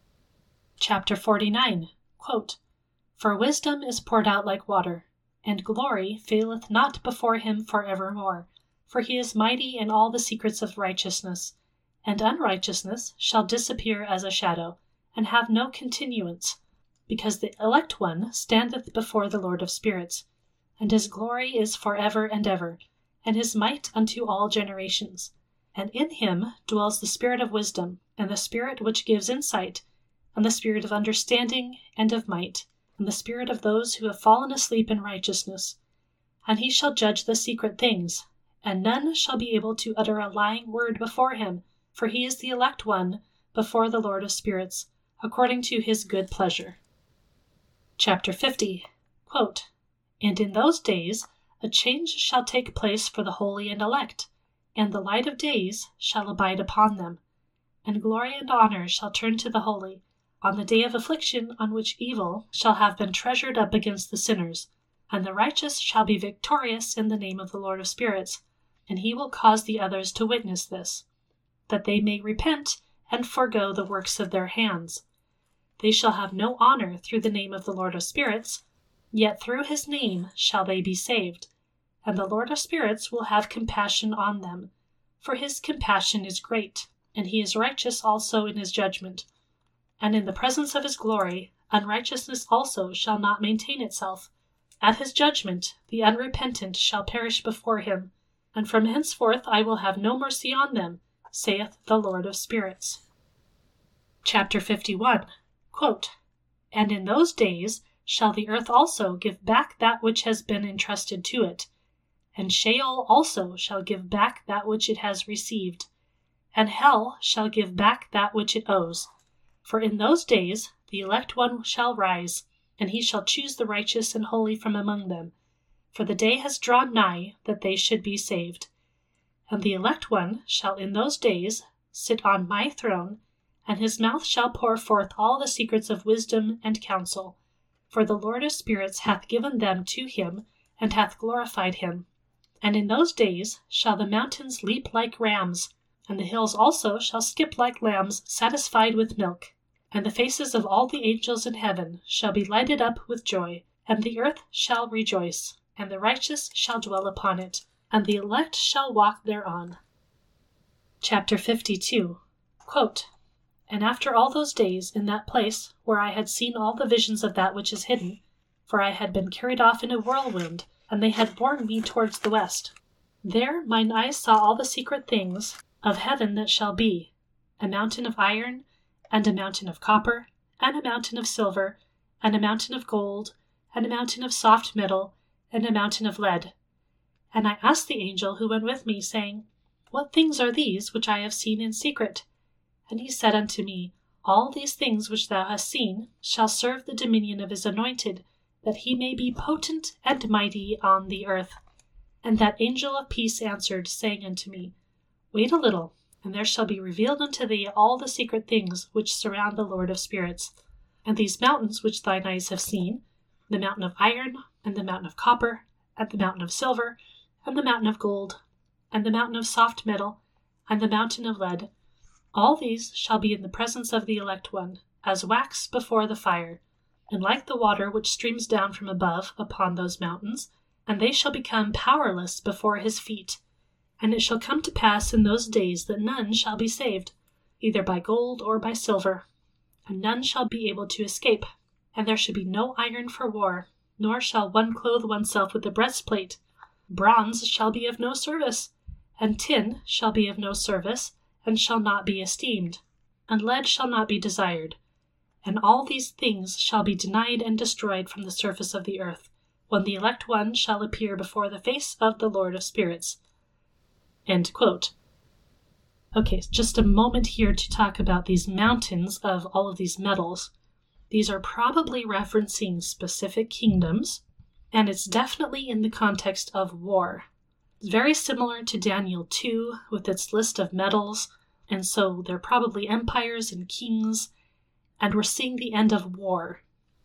Chapter 49, quote, For wisdom is poured out like water, and glory faileth not before him for evermore. For he is mighty in all the secrets of righteousness, and unrighteousness shall disappear as a shadow, and have no continuance, because the elect one standeth before the Lord of spirits, and his glory is for ever and ever, and his might unto all generations. And in him dwells the spirit of wisdom, and the spirit which gives insight, and the spirit of understanding and of might, and the spirit of those who have fallen asleep in righteousness. And he shall judge the secret things, and none shall be able to utter a lying word before him, for he is the elect one before the Lord of spirits, according to his good pleasure. Chapter 50, quote, And in those days a change shall take place for the holy and elect, and the light of days shall abide upon them. And glory and honor shall turn to the holy, on the day of affliction on which evil shall have been treasured up against the sinners. And the righteous shall be victorious in the name of the Lord of spirits, and he will cause the others to witness this, that they may repent and forego the works of their hands. They shall have no honor through the name of the Lord of spirits, yet through his name shall they be saved. And the Lord of spirits will have compassion on them, for his compassion is great, and he is righteous also in his judgment. And in the presence of his glory, unrighteousness also shall not maintain itself. At his judgment the unrepentant shall perish before him, and from henceforth I will have no mercy on them, saith the Lord of spirits. Chapter 51. Quote, And in those days shall the earth also give back that which has been entrusted to it, and Sheol also shall give back that which it has received, and hell shall give back that which it owes. For in those days the elect one shall rise, and he shall choose the righteous and holy from among them. For the day has drawn nigh that they should be saved. And the elect one shall in those days sit on my throne, and his mouth shall pour forth all the secrets of wisdom and counsel. For the Lord of spirits hath given them to him, and hath glorified him. And in those days shall the mountains leap like rams, and the hills also shall skip like lambs satisfied with milk. And the faces of all the angels in heaven shall be lighted up with joy, and the earth shall rejoice, and the righteous shall dwell upon it, and the elect shall walk thereon. Chapter 52. Quote, And after all those days in that place where I had seen all the visions of that which is hidden, for I had been carried off in a whirlwind, and they had borne me towards the west. There mine eyes saw all the secret things of heaven that shall be, a mountain of iron, and a mountain of copper, and a mountain of silver, and a mountain of gold, and a mountain of soft metal, and a mountain of lead. And I asked the angel who went with me, saying, What things are these which I have seen in secret? And he said unto me, All these things which thou hast seen shall serve the dominion of his anointed, that he may be potent and mighty on the earth. And that angel of peace answered, saying unto me, Wait a little, and there shall be revealed unto thee all the secret things which surround the Lord of spirits. And these mountains which thine eyes have seen, the mountain of iron, and the mountain of copper, and the mountain of silver, and the mountain of gold, and the mountain of soft metal, and the mountain of lead, all these shall be in the presence of the elect one, as wax before the fire, and like the water which streams down from above upon those mountains, and they shall become powerless before his feet. And it shall come to pass in those days that none shall be saved, either by gold or by silver, and none shall be able to escape. And there shall be no iron for war, nor shall one clothe oneself with a breastplate. Bronze shall be of no service, and tin shall be of no service, and shall not be esteemed, and lead shall not be desired. And all these things shall be denied and destroyed from the surface of the earth, when the elect one shall appear before the face of the Lord of spirits. End quote. Okay, just a moment here to talk about these mountains of all of these metals. These are probably referencing specific kingdoms, and it's definitely in the context of war. It's very similar to Daniel 2 with its list of metals, and so they're probably empires and kings, and we're seeing the end of war.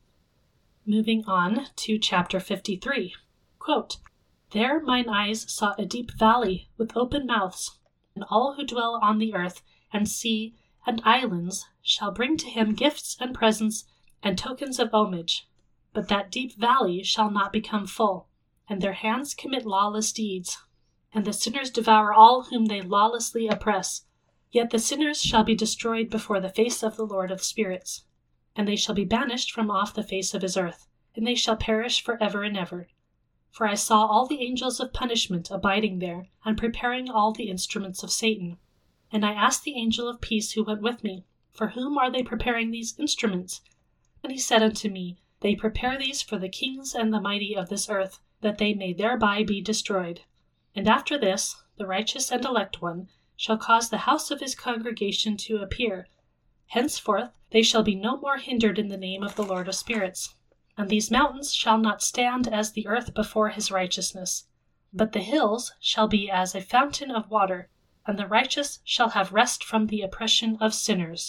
Moving on to chapter 53. Quote, There mine eyes saw a deep valley with open mouths, and all who dwell on the earth and sea and islands shall bring to him gifts and presents and tokens of homage. But that deep valley shall not become full, and their hands commit lawless deeds, and the sinners devour all whom they lawlessly oppress. Yet the sinners shall be destroyed before the face of the Lord of spirits, and they shall be banished from off the face of his earth, and they shall perish for ever and ever. For I saw all the angels of punishment abiding there, and preparing all the instruments of Satan. And I asked the angel of peace who went with me, For whom are they preparing these instruments? And he said unto me, They prepare these for the kings and the mighty of this earth, that they may thereby be destroyed. And after this, the righteous and elect one shall cause the house of his congregation to appear. Henceforth they shall be no more hindered in the name of the Lord of spirits. And these mountains shall not stand as the earth before his righteousness, but the hills shall be as a fountain of water, and the righteous shall have rest from the oppression of sinners.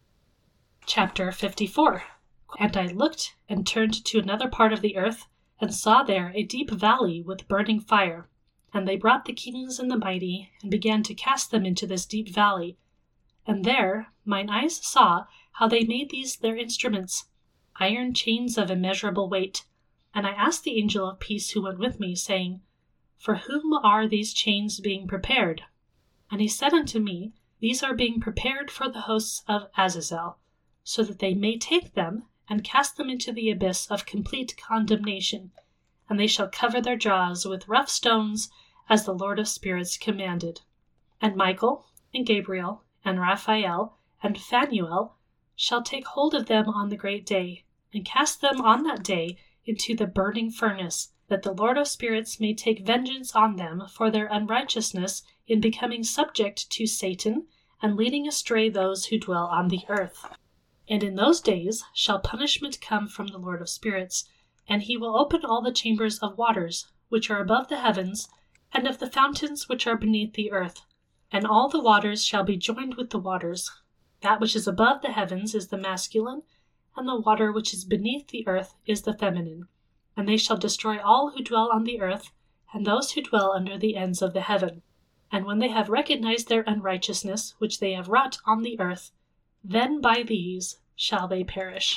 Chapter 54. And I looked and turned to another part of the earth, and saw there a deep valley with burning fire. And they brought the kings and the mighty, and began to cast them into this deep valley. And there mine eyes saw how they made these their instruments, iron chains of immeasurable weight. And I asked the angel of peace who went with me, saying, For whom are these chains being prepared? And he said unto me, These are being prepared for the hosts of Azazel, so that they may take them and cast them into the abyss of complete condemnation, and they shall cover their jaws with rough stones, as the Lord of spirits commanded. And Michael, and Gabriel, and Raphael, and Phanuel shall take hold of them on the great day, and cast them on that day into the burning furnace, that the Lord of spirits may take vengeance on them for their unrighteousness in becoming subject to Satan, and leading astray those who dwell on the earth. And in those days shall punishment come from the Lord of spirits, and he will open all the chambers of waters, which are above the heavens, and of the fountains which are beneath the earth. And all the waters shall be joined with the waters. That which is above the heavens is the masculine, and the water which is beneath the earth is the feminine. And they shall destroy all who dwell on the earth, and those who dwell under the ends of the heaven. And when they have recognized their unrighteousness, which they have wrought on the earth, then by these shall they perish.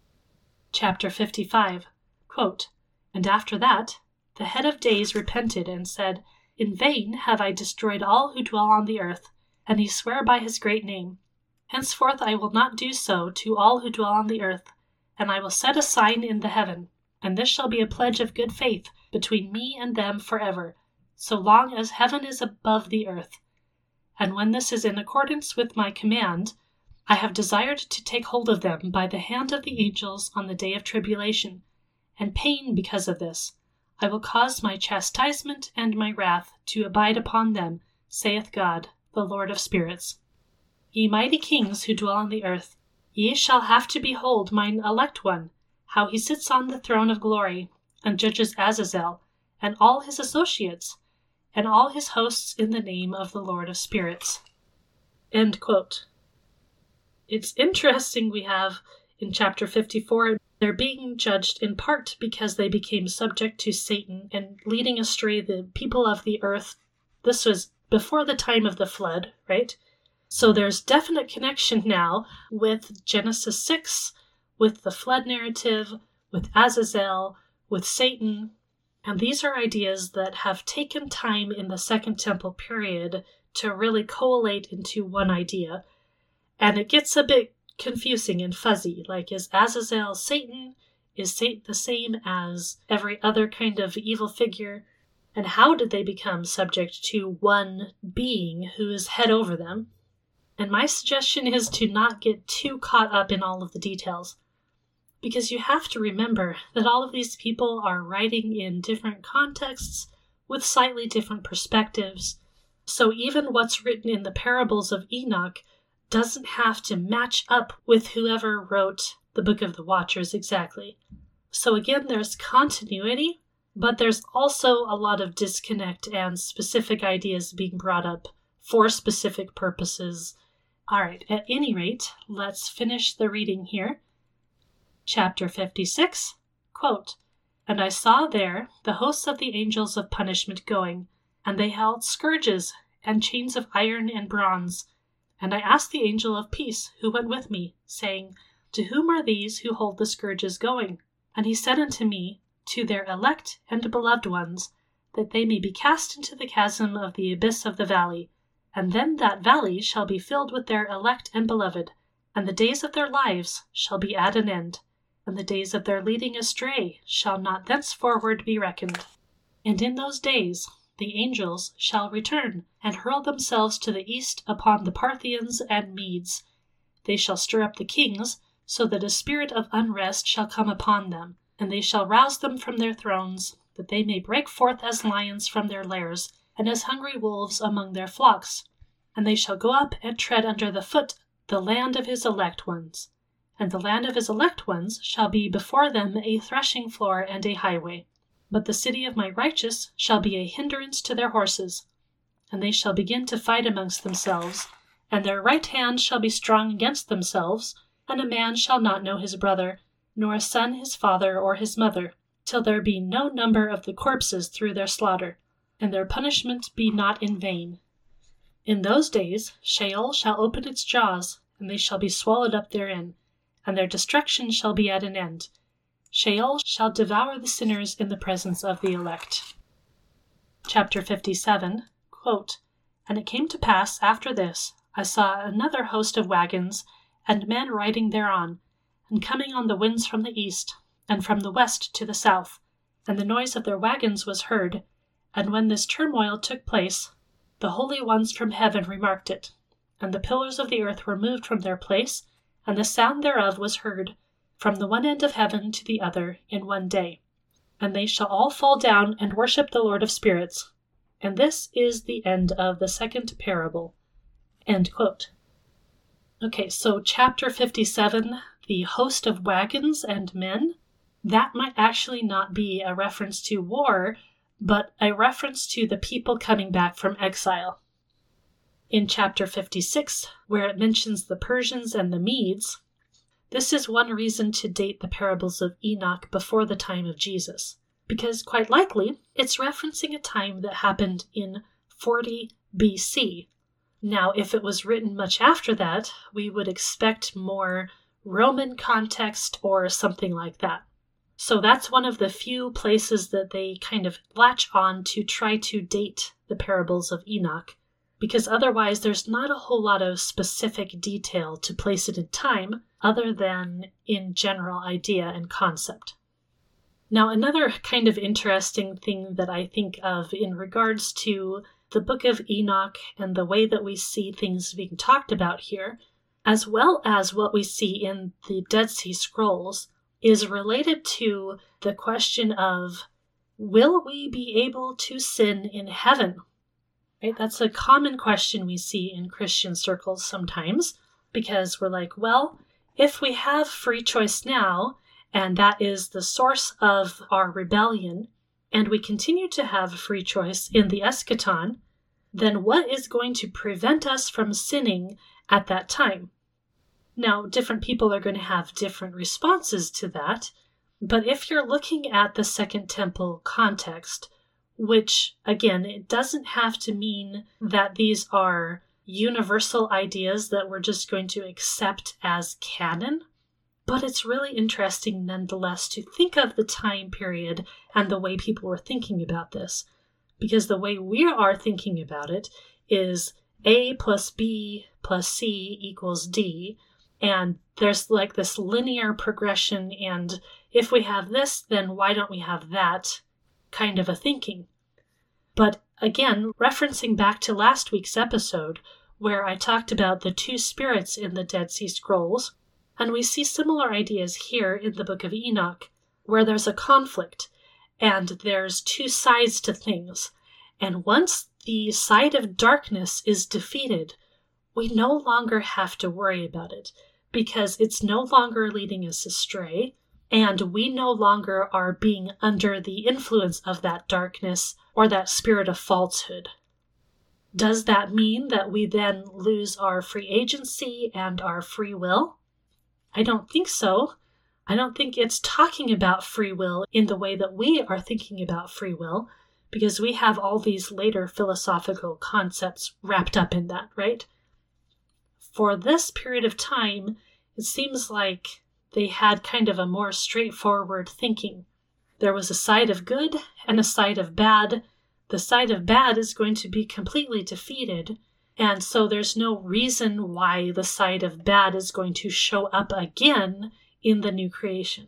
Chapter 55. Quote, And after that, the head of days repented and said, In vain have I destroyed all who dwell on the earth, and he sware by his great name. Henceforth I will not do so to all who dwell on the earth, and I will set a sign in the heaven, and this shall be a pledge of good faith between me and them forever, so long as heaven is above the earth. And when this is in accordance with my command, I have desired to take hold of them by the hand of the angels on the day of tribulation, and pain because of this. I will cause my chastisement and my wrath to abide upon them, saith God, the Lord of spirits. Ye mighty kings who dwell on the earth, ye shall have to behold mine elect one, how he sits on the throne of glory, and judges Azazel, and all his associates, and all his hosts in the name of the Lord of spirits. End quote. It's interesting we have in chapter 54, they're being judged in part because they became subject to Satan and leading astray the people of the earth. This was before the time of the flood, right? So there's definite connection now with Genesis 6, with the flood narrative, with Azazel, with Satan. And these are ideas that have taken time in the Second Temple period to really collate into one idea. And it gets a bit confusing and fuzzy. Like, is Azazel Satan? Is Satan the same as every other kind of evil figure? And how did they become subject to one being who is head over them? And my suggestion is to not get too caught up in all of the details, because you have to remember that all of these people are writing in different contexts with slightly different perspectives. So even what's written in the parables of Enoch doesn't have to match up with whoever wrote the Book of the Watchers exactly. So again, there's continuity, but there's also a lot of disconnect and specific ideas being brought up for specific purposes. All right, at any rate, let's finish the reading here. Chapter 56, quote, And I saw there the hosts of the angels of punishment going, and they held scourges and chains of iron and bronze. And I asked the angel of peace who went with me, saying, To whom are these who hold the scourges going? And he said unto me, To their elect and beloved ones, that they may be cast into the chasm of the abyss of the valley. And then that valley shall be filled with their elect and beloved, and the days of their lives shall be at an end, and the days of their leading astray shall not thenceforward be reckoned. And in those days the angels shall return, and hurl themselves to the east upon the Parthians and Medes. They shall stir up the kings, so that a spirit of unrest shall come upon them, and they shall rouse them from their thrones, that they may break forth as lions from their lairs, and as hungry wolves among their flocks. And they shall go up and tread under the foot the land of his elect ones. And the land of his elect ones shall be before them a threshing floor and a highway. But the city of my righteous shall be a hindrance to their horses. And they shall begin to fight amongst themselves, and their right hand shall be strong against themselves, and a man shall not know his brother, nor a son his father or his mother, till there be no number of the corpses through their slaughter, and their punishment be not in vain. In those days Sheol shall open its jaws, and they shall be swallowed up therein, and their destruction shall be at an end. Sheol shall devour the sinners in the presence of the elect. Chapter 57, quote, And it came to pass after this, I saw another host of wagons, and men riding thereon, and coming on the winds from the east, and from the west to the south, and the noise of their wagons was heard. And when this turmoil took place, the holy ones from heaven remarked it, and the pillars of the earth were moved from their place, and the sound thereof was heard, from the one end of heaven to the other in one day. And they shall all fall down and worship the Lord of spirits. And this is the end of the second parable. End quote. Okay, so chapter 57, the host of wagons and men, that might actually not be a reference to war, but a reference to the people coming back from exile. In chapter 56, where it mentions the Persians and the Medes, this is one reason to date the parables of Enoch before the time of Jesus, because quite likely it's referencing a time that happened in 40 BC. Now, if it was written much after that, we would expect more Roman context or something like that. So that's one of the few places that they kind of latch on to try to date the parables of Enoch, because otherwise there's not a whole lot of specific detail to place it in time other than in general idea and concept. Now, another kind of interesting thing that I think of in regards to the book of Enoch and the way that we see things being talked about here, as well as what we see in the Dead Sea Scrolls, is related to the question of, will we be able to sin in heaven? Right? That's a common question we see in Christian circles sometimes, because we're like, well, if we have free choice now, and that is the source of our rebellion, and we continue to have free choice in the eschaton, then what is going to prevent us from sinning at that time? Now, different people are going to have different responses to that, but if you're looking at the Second Temple context, which, again, it doesn't have to mean that these are universal ideas that we're just going to accept as canon, but it's really interesting nonetheless to think of the time period and the way people were thinking about this, because the way we are thinking about it is A plus B plus C equals D, and there's like this linear progression, and if we have this, then why don't we have that kind of a thinking. But again, referencing back to last week's episode, where I talked about the two spirits in the Dead Sea Scrolls, and we see similar ideas here in the book of Enoch, where there's a conflict, and there's two sides to things. And once the side of darkness is defeated, we no longer have to worry about it, because it's no longer leading us astray, and we no longer are being under the influence of that darkness or that spirit of falsehood. Does that mean that we then lose our free agency and our free will? I don't think so. I don't think it's talking about free will in the way that we are thinking about free will, because we have all these later philosophical concepts wrapped up in that, right? For this period of time, it seems like they had kind of a more straightforward thinking. There was a side of good and a side of bad. The side of bad is going to be completely defeated, and so there's no reason why the side of bad is going to show up again in the new creation.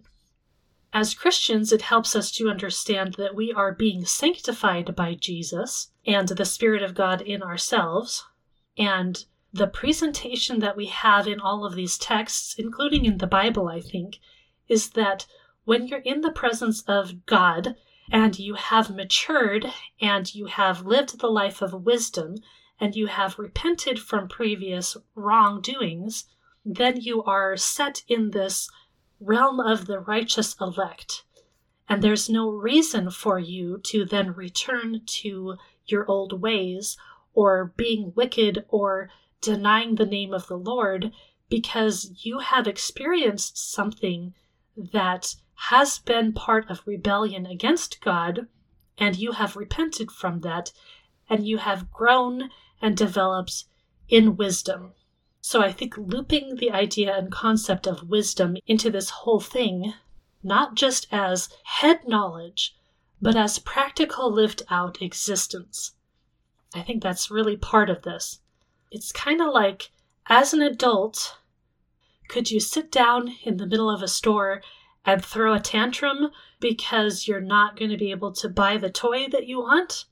As Christians, it helps us to understand that we are being sanctified by Jesus and the Spirit of God in ourselves, and the presentation that we have in all of these texts, including in the Bible, I think, is that when you're in the presence of God and you have matured and you have lived the life of wisdom and you have repented from previous wrongdoings, then you are set in this realm of the righteous elect. And there's no reason for you to then return to your old ways or being wicked or denying the name of the Lord, because you have experienced something that has been part of rebellion against God, and you have repented from that, and you have grown and develops in wisdom. So I think looping the idea and concept of wisdom into this whole thing, not just as head knowledge, but as practical lived out existence. I think that's really part of this. It's kind of like, as an adult, could you sit down in the middle of a store and throw a tantrum because you're not going to be able to buy the toy that you want?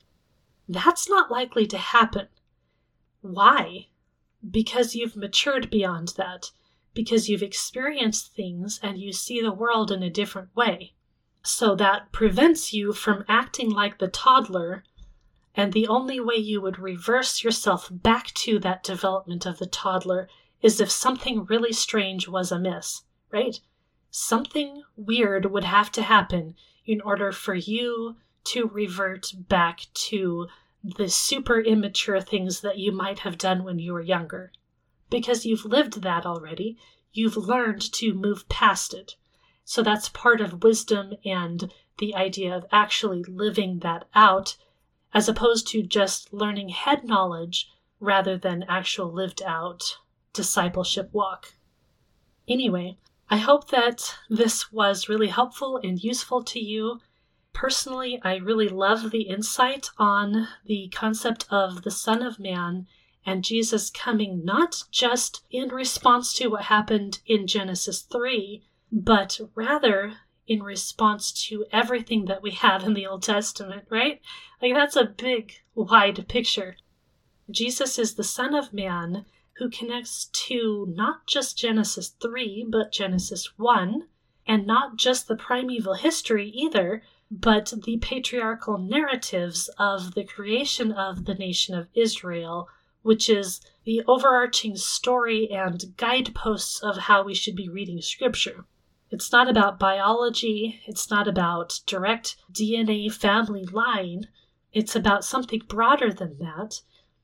That's not likely to happen. Why? Because you've matured beyond that. Because you've experienced things and you see the world in a different way. So that prevents you from acting like the toddler, and the only way you would reverse yourself back to that development of the toddler is if something really strange was amiss, right? Something weird would have to happen in order for you to revert back to the super immature things that you might have done when you were younger. Because you've lived that already, you've learned to move past it. So that's part of wisdom and the idea of actually living that out, as opposed to just learning head knowledge rather than actual lived out discipleship walk. Anyway, I hope that this was really helpful and useful to you. Personally, I really love the insight on the concept of the Son of Man and Jesus coming not just in response to what happened in Genesis 3, but rather in response to everything that we have in the Old Testament, right? Like, that's a big, wide picture. Jesus is the Son of Man who connects to not just Genesis 3, but Genesis 1, and not just the primeval history either, but the patriarchal narratives of the creation of the nation of Israel, which is the overarching story and guideposts of how we should be reading Scripture. It's not about biology, it's not about direct DNA family line, it's about something broader than that.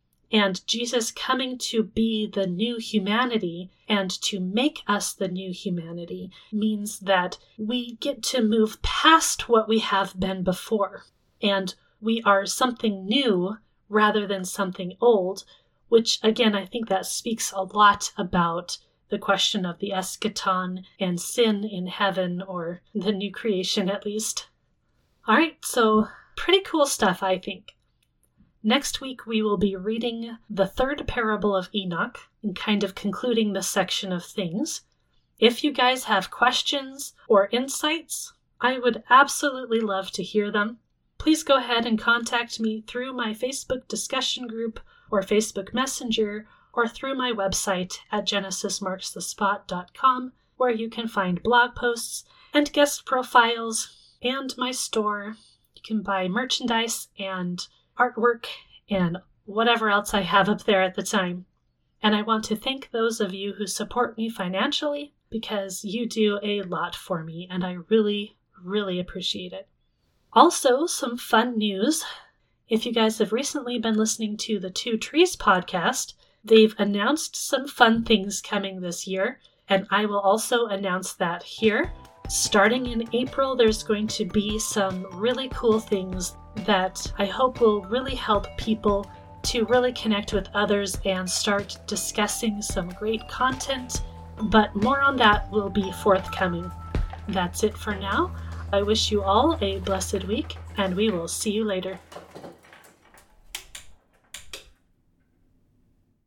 And Jesus coming to be the new humanity and to make us the new humanity means that we get to move past what we have been before. And we are something new rather than something old, which again, I think that speaks a lot about the question of the eschaton and sin in heaven, or the new creation at least. All right, so pretty cool stuff, I think. Next week, we will be reading the third parable of Enoch and kind of concluding the section of things. If you guys have questions or insights, I would absolutely love to hear them. Please go ahead and contact me through my Facebook discussion group or Facebook Messenger, or through my website at genesismarksthespot.com, where you can find blog posts and guest profiles and my store. You can buy merchandise and artwork and whatever else I have up there at the time. And I want to thank those of you who support me financially, because you do a lot for me, and I really, really appreciate it. Also, some fun news. If you guys have recently been listening to the Two Trees podcast, they've announced some fun things coming this year, and I will also announce that here. Starting in April, there's going to be some really cool things that I hope will really help people to really connect with others and start discussing some great content, but more on that will be forthcoming. That's it for now. I wish you all a blessed week, and we will see you later.